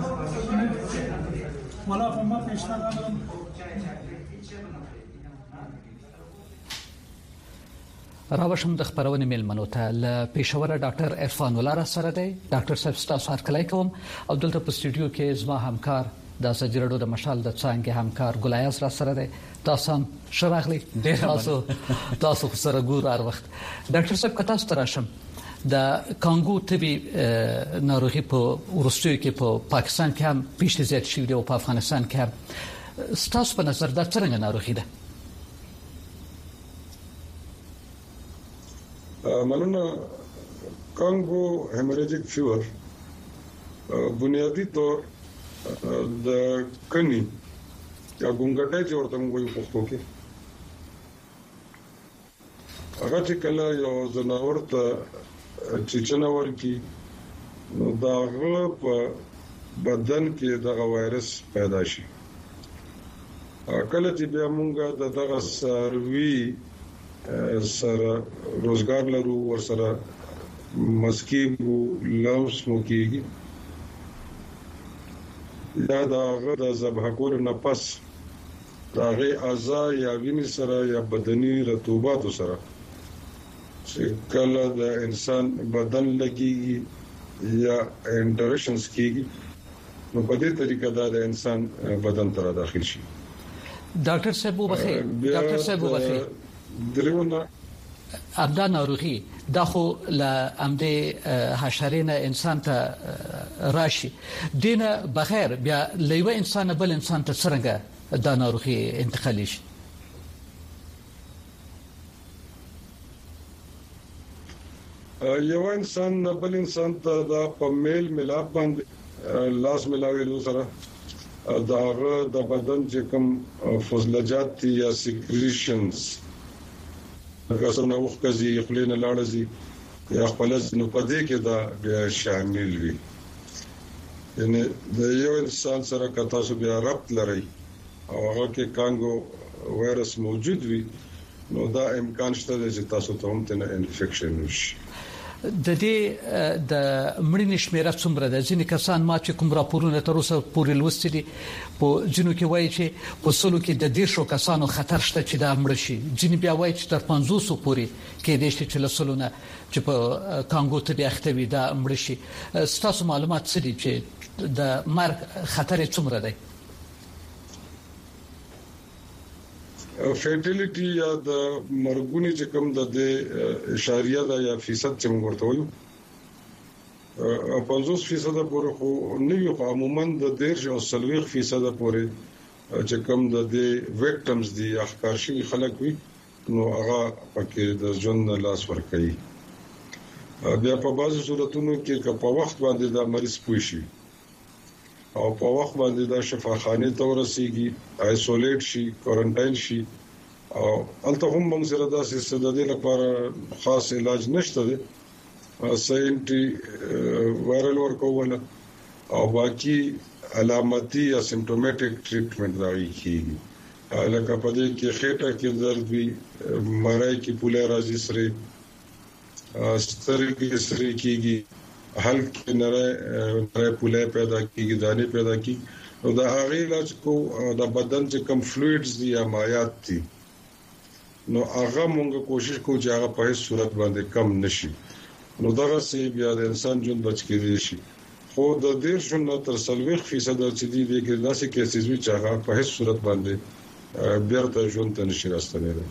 راوښم د خبرونه میلمنو ته ل پېښور ډاکټر عرفان ولاره سره دی. ډاکټر صاحب تاسو هر کله کوم او دلته په سټوډیو کې زما همکار د سجرډو د مشال د څنګه همکار ګلایاس را سره دی. تاسو هم شراغلی تاسو سره ګور هر وخت. ډاکټر صاحب که تاسو تراشم د کانګو تبي ناروغي په ورستیو کې په پاکستان کې هم پیښې زیات شوې دي او په افغانستان کې هم تاسو په نظر دا څنګه ناروغي ده؟ مننه. کانګو هیموریجیک فیور بنیادی طور د کني یا ګونګټه چې ورته موږ په پښتو کې هغه چې کله یو زناور ته چچناور کې نو دا په بدن کې دغه وایرس پیدا شي. کله چې بیا موږ دغه سروي سره روزګار لرو ور سره مسکیبو لوس مو کیږي دا د ذبح کول نه پس داغه اعضاء یا وینې سره یا بدني رطوبات سره چې کله د انسان بدن لګيږي یا انټریکشنز کیږي نو په دې طریقه دا د انسان بدن ته داخل شي. ډاکټر صاحب وبخیر درونه ابدا ناروغي دا خو ل امده حشرینه انسان ته راشي دینه بغیر بیا لیوه انسان بل انسان ته څنګه دا ناروغي انتقالي شي؟ یو انسان بل انسان ته دا په میل ملاپ باندې لاس ملاوي سره داغه د بدن چې کوم فضلجات یا سیکریشنز هغه څنګه وخکزي خلینه لاړزي یا خپلز نو پدې کې دا بیا شامل وي. یعنی د یو انسان سره که تاسو بیا ربط لري او هغه کې کانګو وایرس موجود وي نو دا امکان شته چې تاسو ته هم تنه انفیکشن وشي. د دې د مړینې شمیره څومره ده؟ ځینې کسان ما چې کوم راپورونه تر اوسه پورې لوستي دي په ځینو کې وایي چې په سلو کې د 10 کسانو خطر شته چې دا مړ شي، ځینې بیا وایي چې تر 500 پورې کې د شي چې لسلونه چې په کانګو ته اخته وي دا مړ شي. ستاسو معلومات څه دي چې د مرګ خطر څومره دی؟ فیټیلیټی یا د مرګونی چې کوم د اشاریه دا یا فیصد چې موږ ورته وایو 50% پورې خو نوی خو عموما د 13% پورې چې کوم د وکټمز دي اخکارشي خلک وي نو هغه پکې د ژوند لاس ور کوي. بیا په بعضو صورتونو کې په وخت باندې دا مریض پوي شي او په وخت باندې دا شفاخانه ته ورسیږي، آیسولیټ شي، کوارنټاین شي او البته هم موږ سره دا سیستم لپاره خاص علاج نشته دی، ساينټي وایرل ورکول او باقي علاماتي یا سیمپټومټیک ټریټمنټ دا کیږي. لکه په دې کې خېټه کې درد وي، مړای کې پوله راځي سره سترګې سره کیږي، هلکه نره پوله پیدا کیږي، دانه پیدا کیږي. نو دا هغه علاج کو د بدن چې کم فلویډز دي یا مایعات دي نو هغه مونږ کوشش کوو چې هغه په هیڅ صورت باندې کم نشي. نو دغه سی بیا د انسان ژوند بچ کېږي شي. خو د دې ژوند تر 40% چې دي کې داسې کیسز وي چې هغه په هیڅ صورت باندې بیرته ژوند ته نشي راستنیدل.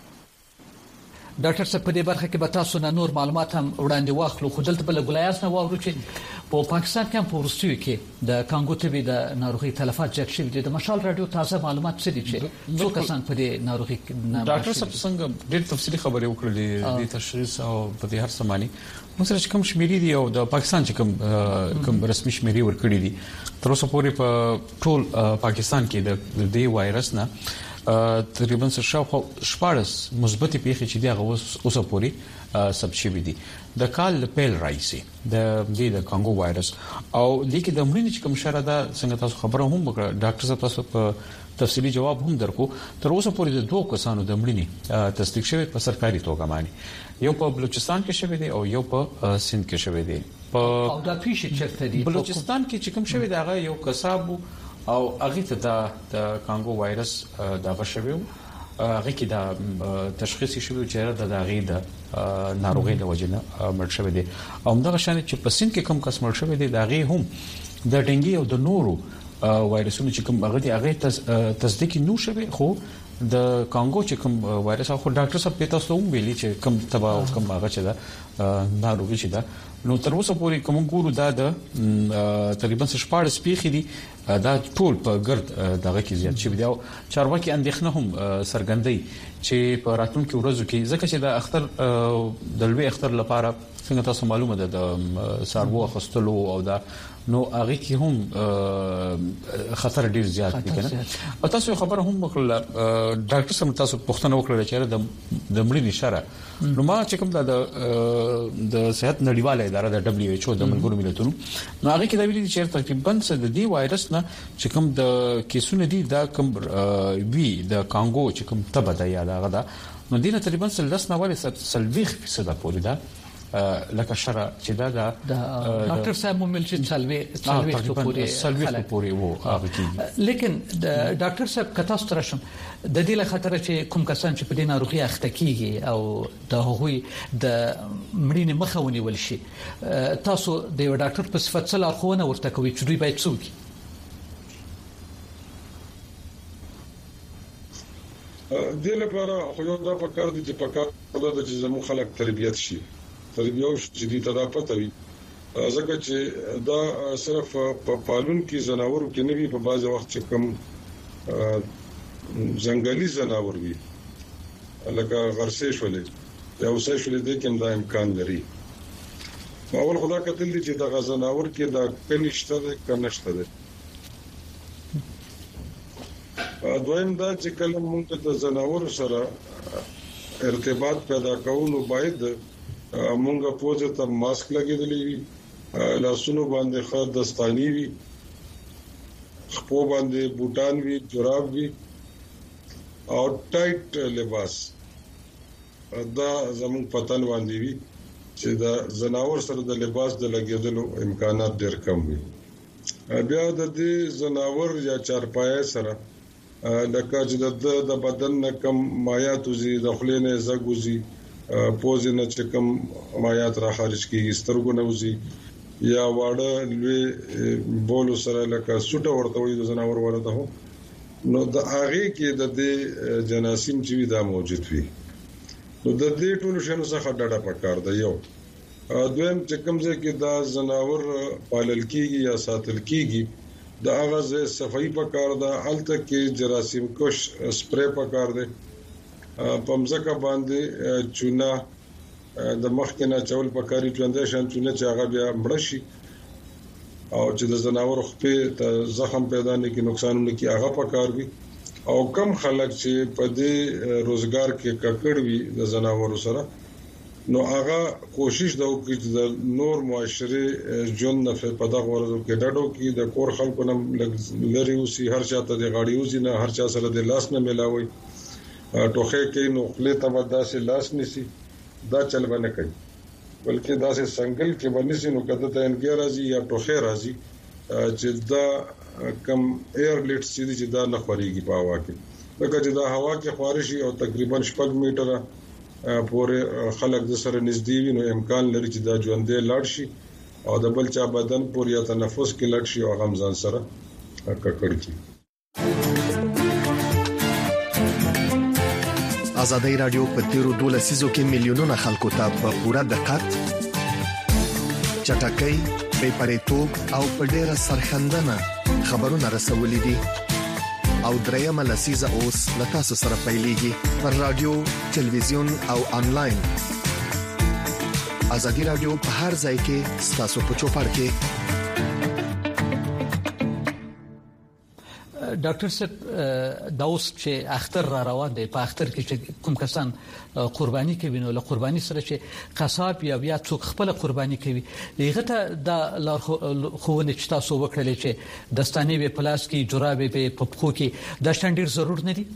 ډاکټر صاحب په دې برخه کې به تاسو نه نور معلومات هم وړاندې واخلو، خو دلته بل ګلایاس نه واورو چې په پاکستان کې هم په ورستیو کې د کانګو تبي د ناروغي تلفات زیات شوي دي. د مشال رادیو تازه معلومات څه دي چې څو کسان په دې ناروغي ډاکټر صاحب څنګه ډېر تفصیلي خبرې وکړلې د تشخیص او په دې هر سمانی موږ سره کوم شمیرې دي او د پاکستان چې کوم رسمي شمیرې ورکړې دي تر اوسه پورې په ټول پاکستان کې د دې وایرس نه تقریبا شاوخوا 14 مثبت پیښې چې دی هغه اوسه پوری سب شوي دي د کال پیل راځي د کانګو وایرس او د کې د مړینې چې کوم شره ده څنګه تاسو خبره هم وکړه ډاکټر صاحب تاسو په تفصیلی جواب هم درکو. تر اوسه پورې د 2 کسانو د مړینې تصدیق شوی په سرکاري توګه باندې، یو په بلوچستان کې شوی دی او یو په سند کې شوی دی. په او دا پیښه چیرته دی؟ بلوچستان کې چې کوم شوی دی هغه یو کساب او هغه ته د کانګو وایرس دا غشوي هغه کې دا تشخیص شوی چې د هغه د ناروغي د وجنه مړ شوی دی او دغه شان چې په سند کې کوم کس مړ شوی دی دا هغه هم د ډنګي او د نورو وایرسونو چې کوم هغه دی هغه تصدیق نو شوی. خو د کانګو چې کوم وایرس خو ډاکټر صاحب په تاسو هم ویلي چې کوم تبا او کوم هغه چې دا ناروغي چې دا نو تر اوسه پورې کوم ګورو دا د تقریبا 14 پیښې دي دا ټول په ګرد دغه کې زیات شوی دی او چارواکي اندېښنه هم سرګندۍ چې په راتلونکو ورځو کې ځکه چې د اختر د لوی اختر لپاره څنګه تاسو معلومه ده د ساربو خستلو او دا نو هغه کې هم خطر ډیر زیات دی کنه. او تاسو خبره هم وکړه ډاکټر سم تاسو پوښتنه وکړه چې د مړینې شره نو ما چې کوم د صحت نړیواله اداره د WHO د ملګرو ملتونو نو هغه کې دا ویلي چې تقریبا د دې وایرس نه چې کوم د کیسونه دي دا کوم وی د کانګو چې کوم تبه ده یا دا غدا نو دینه تقریبا 30% پورې ده لکه شرع چې دا ډاکټر صاحب ممل چې سلوي پورې وو هغه کې. لیکن ډاکټر صاحب کته سترشم د دې له خطر چې کوم کسان چې په دې ناروغي اخته کیږي او د هغوی د مړینې مخه ونیول شي تاسو د یو ډاکټر په صفت څه لارښوونه ورته کوي چې دوی باید څه وکړي؟ د لپاره خو یو دا پکار دي چې پکار دا چې زموږ خلک تربیت شي تربیه او جدي تدافع وي ځکه چې دا صرف په پالون کې زناور کې نه وي په بعض وخت چې کوم ځنګلي زناور وي لکه غرسې شولې یا اوسې شولې د کوم دا امکان لري. اول خدا کتل دي چې دا غزناور کې دا کنيشته ده کنيشته ده. دویم دا چې کله موږ د زناور سره ارتباط پیدا کوو نو باید موږ پوزه ته ماسک لګیدلی وي، لاسونو باندې خاص دستانی وي، خپو باندې بوټان وي، جراب وي او ټایټ لباس دا زموږ پتن باندې وي چې د زناور سره د لباس د لګیدلو امکانات ډېر کم وي. بیا د دې زناور یا چارپای سره لکه چې د بدن نه کم مایعات وزي، د خولې نه زګوزي، پوزې نه چې کم مایعات را خارج کیږي، سترګو نه وزي یا واړه لوی بولو سره لکه سوټه ورته وي د زناور ورته هو نو د هغه کې د دې جناسیم چې دا موجود وي. نو د دې ټولو شنو څخه ډډه پکار ده. یو دویم چې کوم ځای کې دا زناور پالل کیږي یا ساتل کیږي دا هغه ځای صفائی پکار ده، هلته کې جراثیم کش سپری پکار ده. پمزکه باندې چونه د مخکې نه چول پکاري ژوندې شان چونه چې هغه بیا مړ شي او چې د زناور خپې ته زخم پیدا نه کی نقصان نه کی هغه پکار وي. او کم خلک چې په دې روزګار کې ککړ وي د زناور سره نو هغه کوشش دا وکړي چې د نور معاشري ژوند نه په دغه ورځو کې ډډو کې د کور خلکو نه لري اوسي، هر چاته د غاړي اوسي نه، هر چا سره د لاس نه ملاوي، ټوخه کې نو خپل ته وداسې لاس نسی دا چل باندې کوي، بلکې داسې سنگل کې باندې نو کده ته انګیا راځي یا ټوخه راځي چې دا کم ایر لیټ چې دا نه خوريږي په هوا کې. لکه چې دا هوا کې خارشي او تقریبا 6 میټره پورې خلک د سره نږدې وي نو امکان لري چې دا ژوندې لاړ شي او د بل چا بدن پورې یا تنفس کې لړ شي او غمزان سره ککړ کی. ازادي رادیو په تیرو 12 سیزو کې میلیونونه خلکو ته په پوره دقت چټکۍ بې پرېتوب او په ډېره سرخندنه خبرونه رسولې دي او درېمه لسیزه اوس لته سره پیلېږي پر رادیو، ټلویزیون او انلاین. ازادي رادیو په هر ځای کې ستاسو په چوپړ کې. ډاکټر صاحب دا اوس چې اختر را روان دی، په اختر کې چې کوم کسان قرباني کوي نو له قرباني سره چې قصاب یا بیا څوک خپل قرباني کوي هغه ته دا لارښوونه چې تاسو وکړلې چې دستانې به پلاس کې جرابې به په پخو کې دا شان ډیر ضرور نه دي؟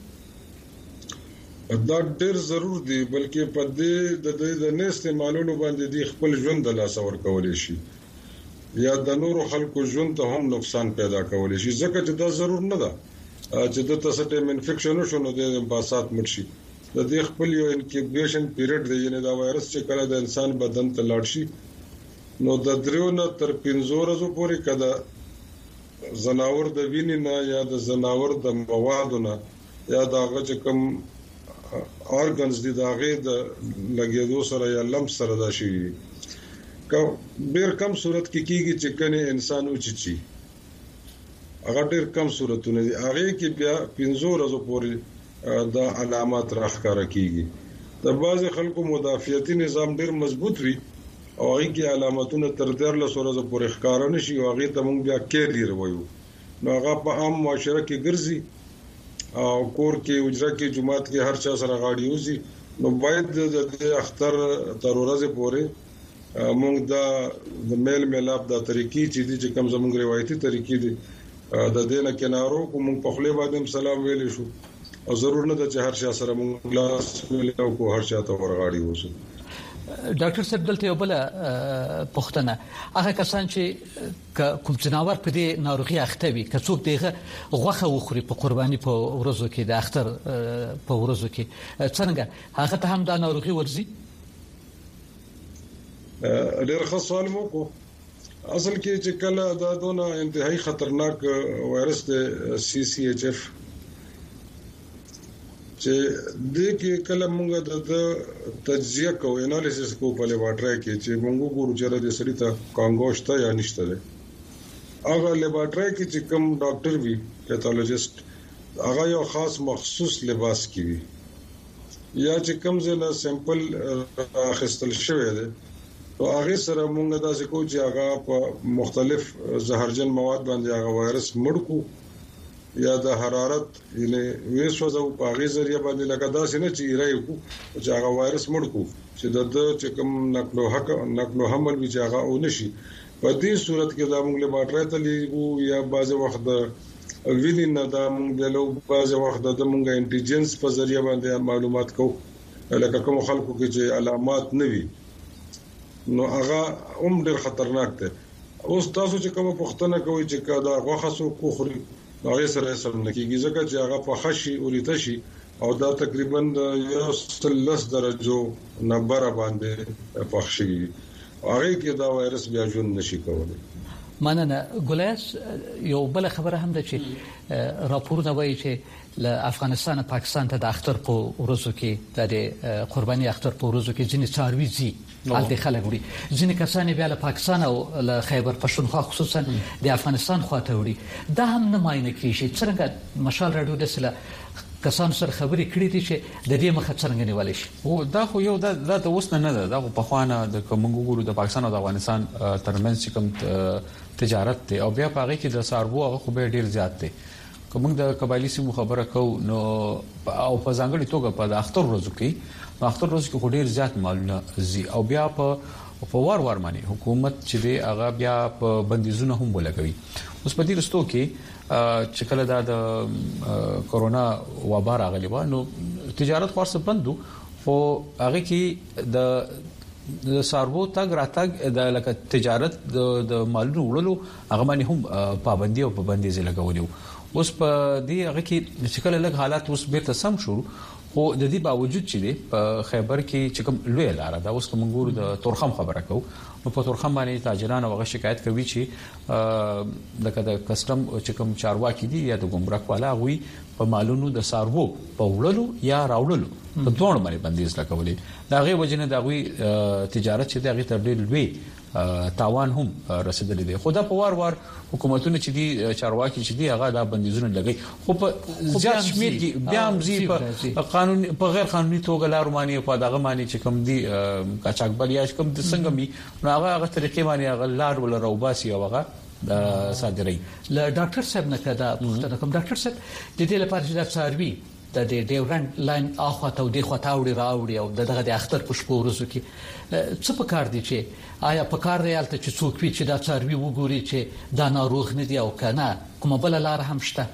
دا ډیر ضرور دي، بلکې په دې د نه استعمالولو باندې د خپل ژوند د لاس ور کولې شي یا د نورو خلکو ژوند ته هم نقصان پیدا کولی شي. ځکه چې دا ضرور نه ده چې د تاسو ټیم انفیکشن وشو د باسات مرشي. د دې خپل یو انکیوبیشن پیریډ دی، یعنی دا وایرس چې کله د انسان بدن ته لاړ شي نو د 3 نه تر 5 ورځې پورې کده زناور د وینې نه یا د زناور د موادو نه یا د هغه چې کوم اورګنز دي داغه د لګیدو سره یا لمس سره دا شي ډیر کم صورت کې کیږي چې کنه انسان اوچي هغه ډیر کم صورتونه دي، هغه کې بیا 5 ورځې پورې دا علامات راخاره کیږي. د بعض خلکو مدافعتي نظام ډیر مضبوط وي او هغه کې علامتونه تر 13 ورځې پورې ښکارا نشي او هغه ته موږ بیا کېریر وایو. نو هغه په عام معاشره کې ګرځي او کور کې اجرا کې جمعات کې هر چا سره غاړي وزي. نو باید د اختر تر ورځې پورې موږ د میل میلاب د طریقې چې کوم زموږ روایتي طریقې دي د دینه کنارو کوم په خپل باندې سلام ویل شو او ضرور نه ده چې هر شي سره موږ لاس ویلو کو هر چا ته ورغاړي وسو. ډاکټر صاحب دلته یو بل پښتنه هغه کسان چې کوم جناور په دې ناروغي اخته وي که څوک دغه غوخه وخوري په قرباني په ورځو کې د اختر په ورځو کې څنګه هغه ته هم دا ناروغي ورزي؟ ډېر ښه سوال مو کو. اصل کې چې کله دا دونه انتهایی خطرناک وایرس د CCHF چې د کې کله موږ د تجزیه کو انالیسس کو په لیبارټری کې چې موږ ګورو چې د سړی ته کانګوشته یا نشته ده هغه لیبارټری کې چې کوم ډاکټر وي پیتالوجیست هغه یو خاص مخصوص لباس کې وي یا چې کوم ځله سیمپل اخیستل شوی دی او هغه سره موږ دا څه کوو چې هغه په مختلف زهرجن مواد باندې هغه وایرس مړکو یا د حرارت یعنی ویسوځو په هغه ذریعہ باندې لکه دا څنګه چې ایرایو چې هغه وایرس مړکو چې د چې کوم نقل حمل وی چې هغه اونشي. په دې صورت کې دا موږ له باټری ته لیږو یا بعض وخت ویني نه دا موږ له بعض وخت د موږ انټیجنس په ذریعہ باندې معلومات کوو لکه کوم خلکو کې چې علامات نه وي نو هغه هم ډېر خطرناک دی. اوس تاسو چې کوم پوښتنه کوي چې کدا غوښه سو کوخري هغه سره سم نکیږي ځکه چې هغه په خشي او لتشي او دا تقریبا 130 درجو نمبر باندې پخشي هغه کې دا وایرس بیا ژوند نشي کولای. مننه ګولیاس. یو بل خبره هم ده چې راپورونه وایي چې له افغانستان پاکستان ته د اختر په ورځو کې د قرباني اختر په ورځو کې ځینې څاروي زی الته خلک وړي، ځینې کسان بیا له پاکستان او له خیبر پښتونخوا خصوصا د افغانستان خواته وړي. دا هم نه ماینه کیږي. څنګه مشال راډیو د سره کسان سره خبرې کړې دي چې د دې مخه څنګه نیول شي؟ او دا خو یو دا اوس نه ده، دا په خوانه د کومګورو د پاکستان او د افغانستان ترمنځ کوم تجارت ته او بیا پاره کې د ساربو هغه خو به ډیر زیات دي. کوم د قبایلی سیمو خبره کو نو او په ځانګړي توګه په اختر ورځو کې ډیر زیات مالونه زی او بیا په وار باندې حکومت چې دی هغه بیا په بندیزونه هم ولګوي. اوس په دې رستو کې چې کله دا د کورونا وبا راغلی و نو تجارت خاصه بندو خو هغه کې د ساربو تګ راتګ د لکه تجارت د مالونو وړلو هغه باندې هم پابندي او پابندیز لګولیو. اوس په دې هغه کې چې کله لږ حالات اوس بیرته سم شو خو د دې باوجود چې په خیبر کې چې کوم لوی لار دا اوس کوم ګور د تورخم خبره کو نو په تورخم باندې تاجران هغه شکایت کوي چې د کسٹم چې کوم چارواکي دي یا د ګمرک والا وي په مالونو د ساربو په وړلو یا راوړلو په دوه باندې بندیز لګولې. دا غي وجنه دا غوي تجارت چې دا غي تر ډېر لوی تاوان هم رسیدلی دی. خو دا په وار حکومتونه چې دي چارواکي چې دي هغه دا بندیزونه لګي خو په زیات شمیر کې بیا هم زی په قانون په غیر قانوني توګه لار مانی په دغه مانی چې کوم دي کاچاکبل یا کوم د څنګه می نو هغه طریقې باندې هغه لار ول روباسي او هغه د صادري. ل ډاکټر صاحب نه کدا پوښتنه کوم ډاکټر صاحب د دې لپاره چې د ساروي د ډیورنت لاین اخوا ته د خوا تاوړي راوړي او دغه د اختر په شپو ورځو کې څه په کار دي چې آیا په کار دی چې څوک وي چې دا څاروي وګوري چې دا ناروغ نه دی او کنه کومه بل لار هم شته؟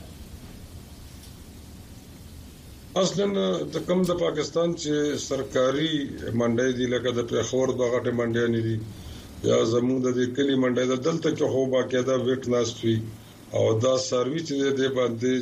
اصلا د کوم د پاکستان چې سرکاري منډي دي لکه د پیښور دغه منډي نه دي یا زموږ د کلی منډي د دلته کې خو باقاعده ویټ ناستوي او دا سروي چې د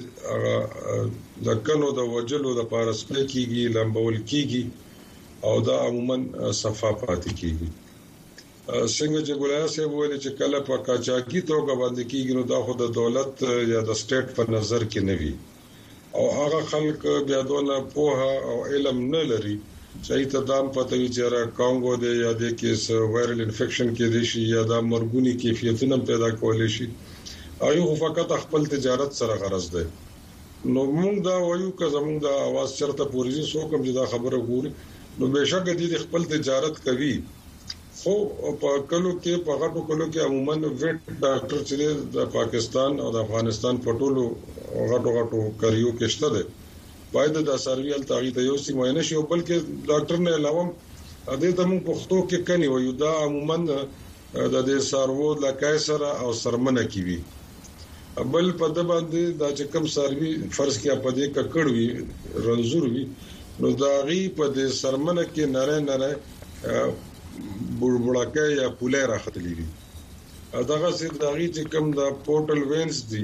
باندې د کنو د وجلو د پارسپل کیږي لمبول کیږي او دا عموما صفه پاتې کیږي. څنګه چې ګولای سي وایي چې کله په کاچاکی توګه باندې کیږي نو دا خو د دولت یا د سټیټ په نظر کې نه وي او هغه خلک بیا دونه پوها او علم نه لري چې ته دام پته وي چې را کانګو دی یا د کیس وایرل انفیکشن کې دي شي یا د مرګونی کیفیتونه پیدا کولای شي او یو فقط خپل تجارت سره غرض ده. نو موږ دا وایو که زموږ د आवाज چرته پوریږي سو کوم چې دا خبره ګوري نو بهشکه دي خپل تجارت کوي خو په کلو کې په غټو کلو کې عموما ویټ ډاکټر چې د پاکستان او د افغانستان په ټولو غټو کریو کې شته ده باید د سرویل تاریخ یو سی معاینه شي او بلکې ډاکټر نه علاوه د دې موږ پښتو کې کني وایو دا عموما د دې سارو لکای سره او سرمنه کوي بل په د باندې دا چې کم سروي فرض کې په دې ککړ وي رنزور وي نو دا غي په دې سرمنه کې نره بوړبړکه یا پوله راختلی دي داغه سي داغي چې کم دا پورټل وینز دي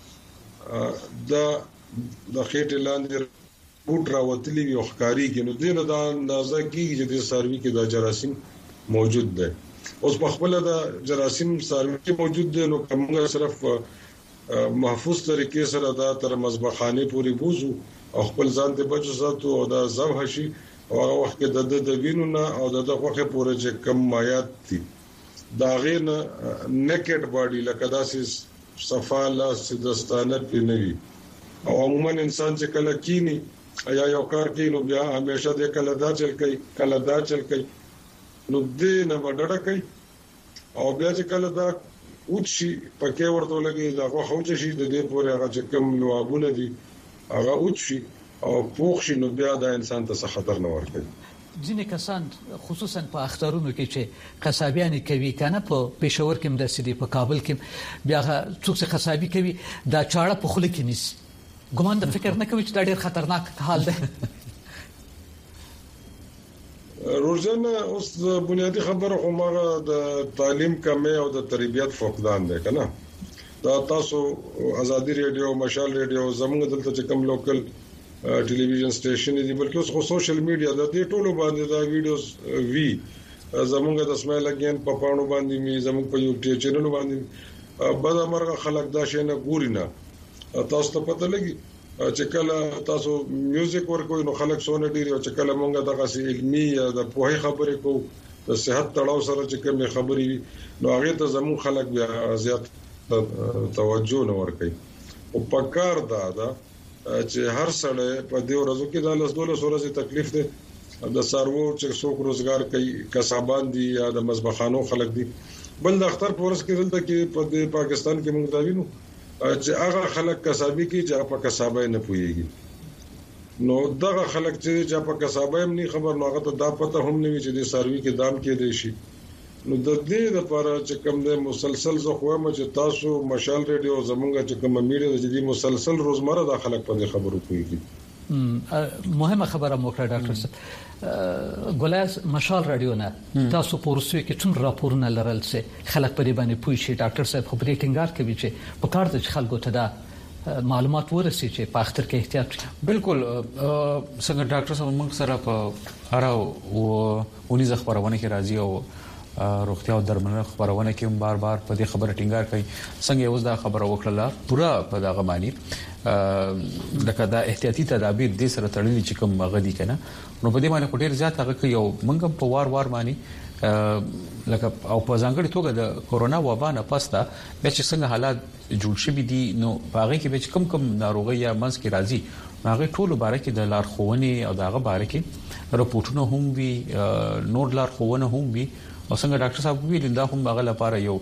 دا د خېټه لاندې بوټ راوتلی وي خکاری کې نو دې نه دا اندازه کیږي چې د سروي کې دا جراثیم موجود ده. اوس په خپل دا جراثیم سروي کې موجود دي نو کومه صرف محفوظ طریقې سره دا تر مذبحخانه پورې بوزو او خپل ځان ته بچو ساتو او دا ذبح شي او هغه وخت کې د وینو نه او د غوښه پورې چې کم مایات دي دا غیر نیکډ باډي لکه داسې صفاله سدستانه پینوي او عموما انسان چې کله کینی یا یو کار کوي نو بیا همیشه د کله دا چل کوي نو دې نه وډړه کوي او بیا چې کله دا اوچی پکې ورته لګي دا غوښه شي د دې پورې هغه چې کم لوابونه دي هغه اوچی او پوښ شي نو بیا دا انسان ته خطر نه ورکوي. ځینې کسان خصوصا په اخترونو کې چې قصابیان کوي کنه په پېښور کې هم د سړي په کابل کې بیا څوک چې قصابي کوي دا چاړه په خوله کې نیسي ګمان د فکر نه کوي چې دا ډېر خطرناک حال دی. روزانه اوس بنیادی خبره خو ماغه د تعلیم کمه او د تربیت فقدان ده کنه دا تاسو ازادي رادیو مشال رادیو زموږ دلته چې کوم لوکل ټلویزیون سټیشن دي بلکې اوس خو سوشل میډیا د دې ټولو باندې دا ویډیوز وی زموږ د اسماعیل اگین په پاڼو باندې می زموږ په یوټیوب چینل باندې بد امرغه خلک دا شي نه ګوري نه تاسو ته پته لګي چې کله تاسو میوزیک ورکوي نو خلک سونه ډیر او چې کله مونږه دغه سي علمي یا د پوهې خبرې کو د صحت تړاو سره چې کوم خبرې نو هغه ته زموږ خلک بیا زیات توجه نه ورکوي او پکار دا چې هر سړی په دې ورځو کې د لاس دولس ورځې تکلیف ده د سارو چې څوک روزګار کوي کسبان دي یا د مذبخانو خلک دي بل د اختر پورس کې دلته کې په پاکستان کې موږ دا وینو چې هغه خلک کسابي کې چې په کسابه نه پويږي نو دغه خلک چې په کسابه هم نه خبر نو هغه ته دا پته هم نه وي چې د سروي کې دام کې دی شي نو د دې لپاره چې کوم د مسلسل زه خو ما چې تاسو مشال رادیو زمونږ چې کوم میډیا د دې مسلسل روزمره د خلک په خبرو کوي مهمه خبره مو کړه ډاکټر صاحب ګولاس مشال رادیو نه تاسو پورسوي کې څومره راپورونه لرل چې خلک په دې باندې پوي شي ډاکټر صاحب خو پرې ټینګار کوي چې په کار د خلکو ته دا معلومات ورسي چې په اختر کې احتیاط بالکل څنګه ډاکټر صاحب موږ سره په هر ونیزه خبرونه کې راځي او روغتیا او درملنه خبرونه کې بار بار په دې خبره ټینګار کوي څنګه اوس دا خبره وکړه پورا په دغه معنی لکه دا احتیاطي تدابیر د سره تړلي چې کوم غدي کنه نو په دې باندې ډېر زیات هغه کوي او موږ په وار معنی لکه او په ځانګړي توګه د کورونا وبا نه پسته به چې څنګه حالات جوړ شوي دي نو هغه کې به کوم ناروغي یا منځ کې راځي هغه ټول باره کې د لارښوونې او دغه باره کې رپورټونه هم وي نور لارښوونه هم وي او څنګه ډاکټر صاحب ویل دا هم هغه لپاره یو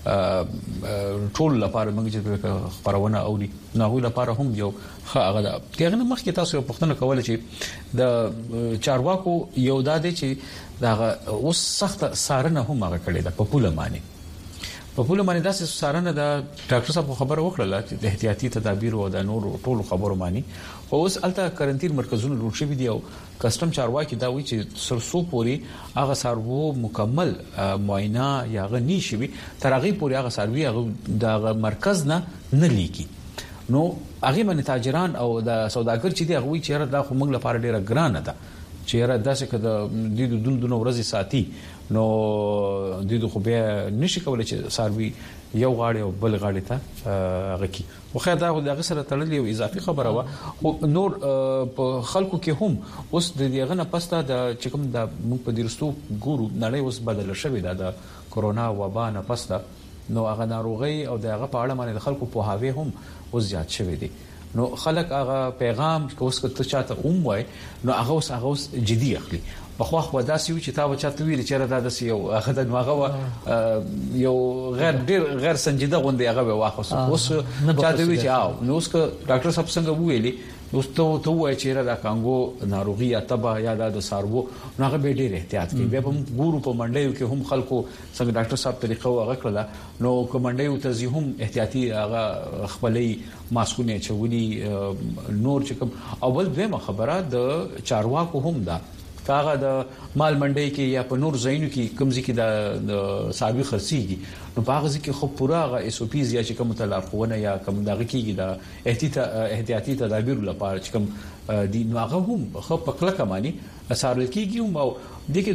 ټول لپاره موږ چې خبرونه اوري نو لپاره هم یو هغه دغه مخکې تاسو په پښتنه کول چې د چارواکو یو دادې چې دا اوس سخت سارنه هم هغه کړی د پپوله معنی داسې سارنه د ډاکټر صاحب خبره وکړه چې د احتیاطي تدابیر او د نور ټول خبرو معنی خو اوس الته کرنټین مرکزونه جوړ شوي دي او کسٹم چارواکي دا وایي چې سرسو پوري هغه سارو مکمل معاینه یا غني شي تر هغه پوري هغه ساروي هغه د مرکز نه لیکي نو هغه من تاجران او د سوداګر چې دی هغه وایي چې دا خو موږ لپاره ډیره ګرانه ده چې داسې کده د دونه ورځې ساتي نو د خو به نشي کولای چې ساروي یو غاړي او بل غاړي ته غکی خو خیر دا د سره تړلې او اضافي خبره وا او نور په خلکو کې هم اوس د دغه نه پسته د چکم د موږ په دیرستو ګورو نړۍ اوس بدل شوې ده د کورونا وبا نه پسته نو هغه ناروغي او دغه په اړه باندې خلکو په هاوی هم اوس زیات شوې دي نو خلک هغه پیغام اوس کته چاته وای نو هغه اوس جدي اخلي په خو خو داسې چې تا چاته ویل چې را داسې یو هغه د هغه یو غیر سنجیده غونډه هغه واخص اوس چاته وی چې نو اوس ډاکټر صاحب څنګه ویلي اوس ته وای چې را کانګو ناروغي یا تبا یا د سارو نو هغه به ډیر احتیاط کوي به هم ګورو په منډیو کې هم خلکو څنګه ډاکټر صاحب طریقه هغه کړل نو کومنډیو ته زی هم احتیاطي هغه خپلې ماسکونه چولي نور چې کوم اول دیمه خبره د چارواکو هم ده کاغه د مال منډي کې یا په نور زینو کې کمزې کې د ساروي خرسيږي نو په هغه کې خو پورا غ اس او پی یا چې کوم تلارخونه یا کوم دغه کېږي د احتیاطي تدابیر لپاره چې کوم دی نو هغه هم خو په کله کمانی سارل کېږي او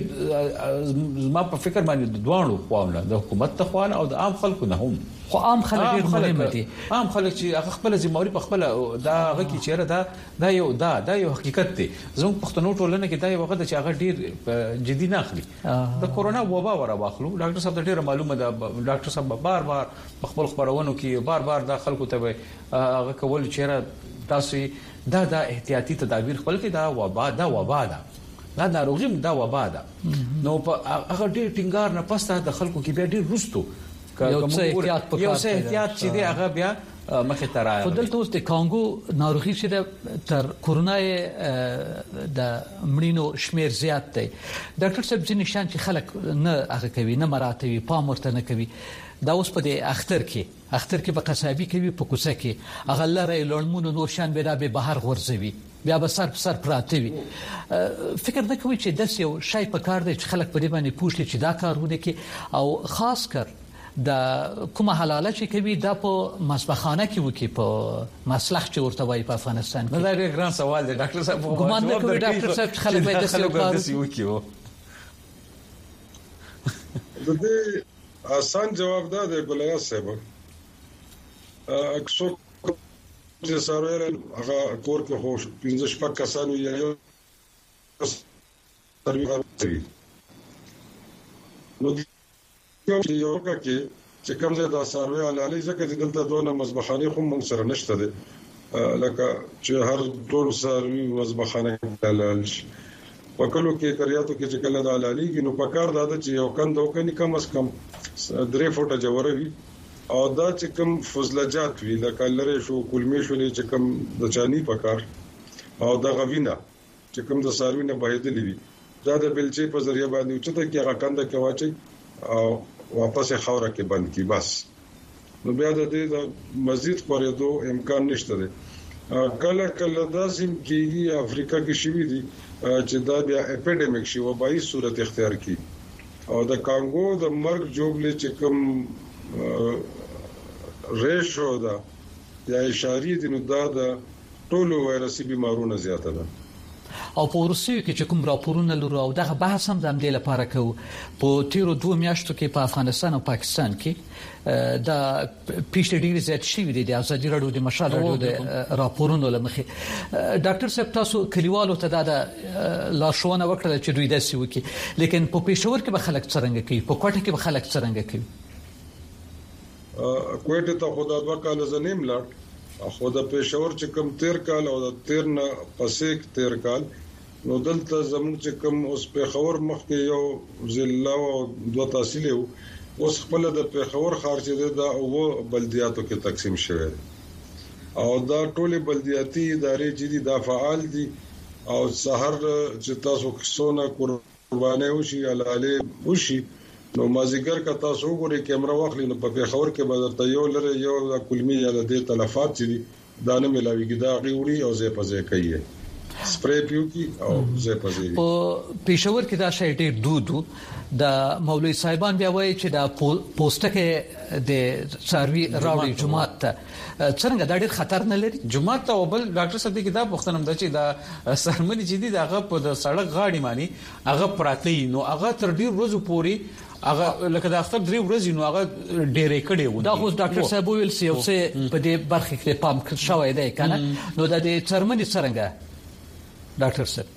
دغه ما په فکر باندې دوانو قوانه د حکومت ته خوانه او د عام خلکو نه هم خو عام خلک ډیر مهم دي عام خلک چې هغه خپل ذمہواری په خپل دا هغه کې چیرې دا یو حقیقت دی زموږ پښتنو ټولنه کې دا یو وخت چې هغه ډیر جدي نه اخلي د کورونا وبا ورا واخلو ډاکټر صاحب ډیر معلومه ده ډاکټر صاحب بار خپل خبرونو کې بار د خلکو ته هغه کول چیرې تاسو دا احتیاطي تدابیر خپل کې دا وبا دا ناروغي دا وبا ده نو په هغه ډیر ټینګار نه پسته د خلکو کې ډیر رستو یو څه احتیاط چې دی هغه بیا مخه ترای خو دلته اوس د کانګو ناروغي چې تر کورونا د مړینو شمیر زیات دی ډاکټر صاحب ځینې شان چې خلک نه هغه کوي نه مراتبي پام ورته نه کوي دا اوس په دې اختر کې په قصابي کوي په کوڅه کې هغه لره لړمونو نور شان به بهر غورځوي بیا به سر په سر پراته وي فکر نه کوي چې داس یو شای په کار دی چې خلک په دې باندې پوښتنه چې دا کارونه کې او خاص کر د کومه حلاله چې کوي دا په مسبخانه کې وکي په مسلخ چې ورته وایي په افغانستان کې دا ډېر ګران سوال دی ډاکټر صاحب ګمان نه کوي ډاکټر صاحب خلک به داسې وکړي د دې آسان جواب دا دی ګلیا صاحب اکثر چې سره هغه کور کې خوش 15 شپږ کسان یو سروي نو یو کې چې کوم ځای دا سروي علي ځکه چې دلته دونه مذبحانه خو موږ سره نشته ده لکه چې هر ټول سروي مذبحانه دلال وکړو کې کریاتو کې چې کله د علي کې نو پکار دا چې یو کندو کني کم اس کم 3 فوټه جوړوي او دا چې کوم فضلجات وی لکه لره شو کلمې شو چې کوم د چانی پکار او د غوینه چې کوم د ساروینه بهیدلې وی دا د بلچې په ذریعہ باندې چې ته کې هغه کنده کې واچي او واپس خوره کې بند کی بس نو بیا د دې مزید پرېدو امکان نشته دی کله داسې کېږي افریقا کې شوی دی چې دا بیا اپیډیمیک شي وبایي صورت اختیار کی او د کانګو د مرګ جوړلې چې کوم ریشو دا یا اشاری دي نو دا د ټولو وایرسي بيمارونو زیاته ده او په روسیې کې چې کوم راپورونه لرو او دغه بحث هم د دې لپاره کوو په تیرو 2 میاشتو کې په افغانستان او پاکستان کې دا پیښې ډېرې زیات شوې دي د ازادي راډیو د مشال راډیو د راپورونو لمخې ډاکټر صاحب تاسو کلیوالو ته دا لارښوونه وکړه چې دوی داسې وکړي لیکن په پېښور کې به خلک څنګه کوي په کوټه کې به خلک څنګه کوي کوټه ته خدای دوه کال زنیم لاړ خو د پېښور چې کوم 13 کال او د 13 نه پسې 13 کال نو دلته زموږ چې کوم اوس پېښور مخکې یو ضلع او دوه تحصیل اوس خپل د پېښور خارجه ده او بلدیاتو کې تقسیم شوی او دا ټولې بلدیاتي ادارې چې دي دا فعال دي او سحر چې تاسو څونه قرباني وشي علاله وشي نو مازیګر کا تاسو وګورئ کیمرا واخلئ نو په خبر کې به درته یو لره یو کلمي یا د تلفات چې دانه ملاويږي دا غوړي او زه پځه کوي سپری پیو کی او زه پځه په پېښور کې دا شی ډېر دودو د مولوی صاحبان بیا وایي چې دا پوسټکه د سروي راوړي جمعه ته څنګه دا ډېر خطر نه لري جمعه ته وبل ډاکټر صاحب کې دا پوښتنه ده چې دا سرمنې چې دي هغه په سړک غاړي مانی هغه پراته نو هغه تر ډېر ورځې پوري هغه لکه د اختر 3 ورځې نو هغه ډېرې کړي و دا خو ډاکټر صاحب ویل سی او څه په دې برخه کې پام کړ شوی دی کنه نو د دې سرمنې څنګه ډاکټر صاحب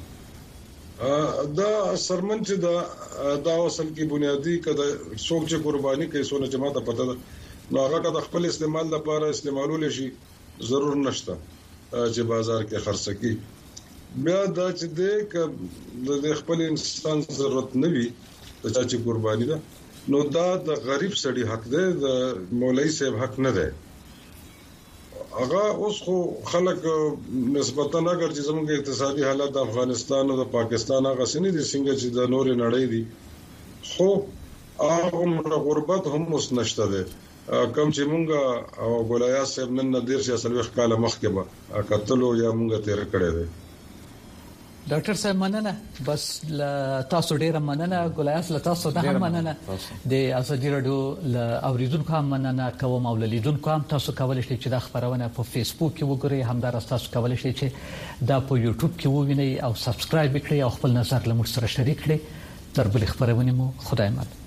دا سرمن چې دا اصل کې بنیادی کده څوک چې قرباني کوي سونه چې ماته پته ده نو هغه د خپل استعمال لپاره استعمالول شي ضرور نشته چې بازار کې خرڅ کی بیا دا چې د خپل انسان ضرورت نه وي چې قرباني ده نو دا د غریب سړي حق ده د مولوی صاحب حق نه ده هغه اوس خو خلک نسبتا اگر چې زموږ اقتصادي حالت د افغانستان او د پاکستان هغه سنې دي څنګه چې د نور نړۍ دي خو هغه غربت هم اوس نشته ده کم چې مونږه او ګولیا صاحب نن نادر شي اصل وخت کاله مخکې به کتلو یا مونږه تیر کړی دی ډاکټر صاحب مننه بس تاسو ډیره مننه ګولیا صاحب تاسو نه مننه د ازادي راډیو ل اوریدونکو هم مننه کوم او لیدونکو هم تاسو کولای شئ چې د خبرونه په فیسبوک کې وګورئ همدار تاسو کولای شئ چې دا په یوټیوب کې ووینئ او سبسکرایب کړئ او خپل نظر له موږ سره شریک کړئ تر بل خبرونه مو خدای مل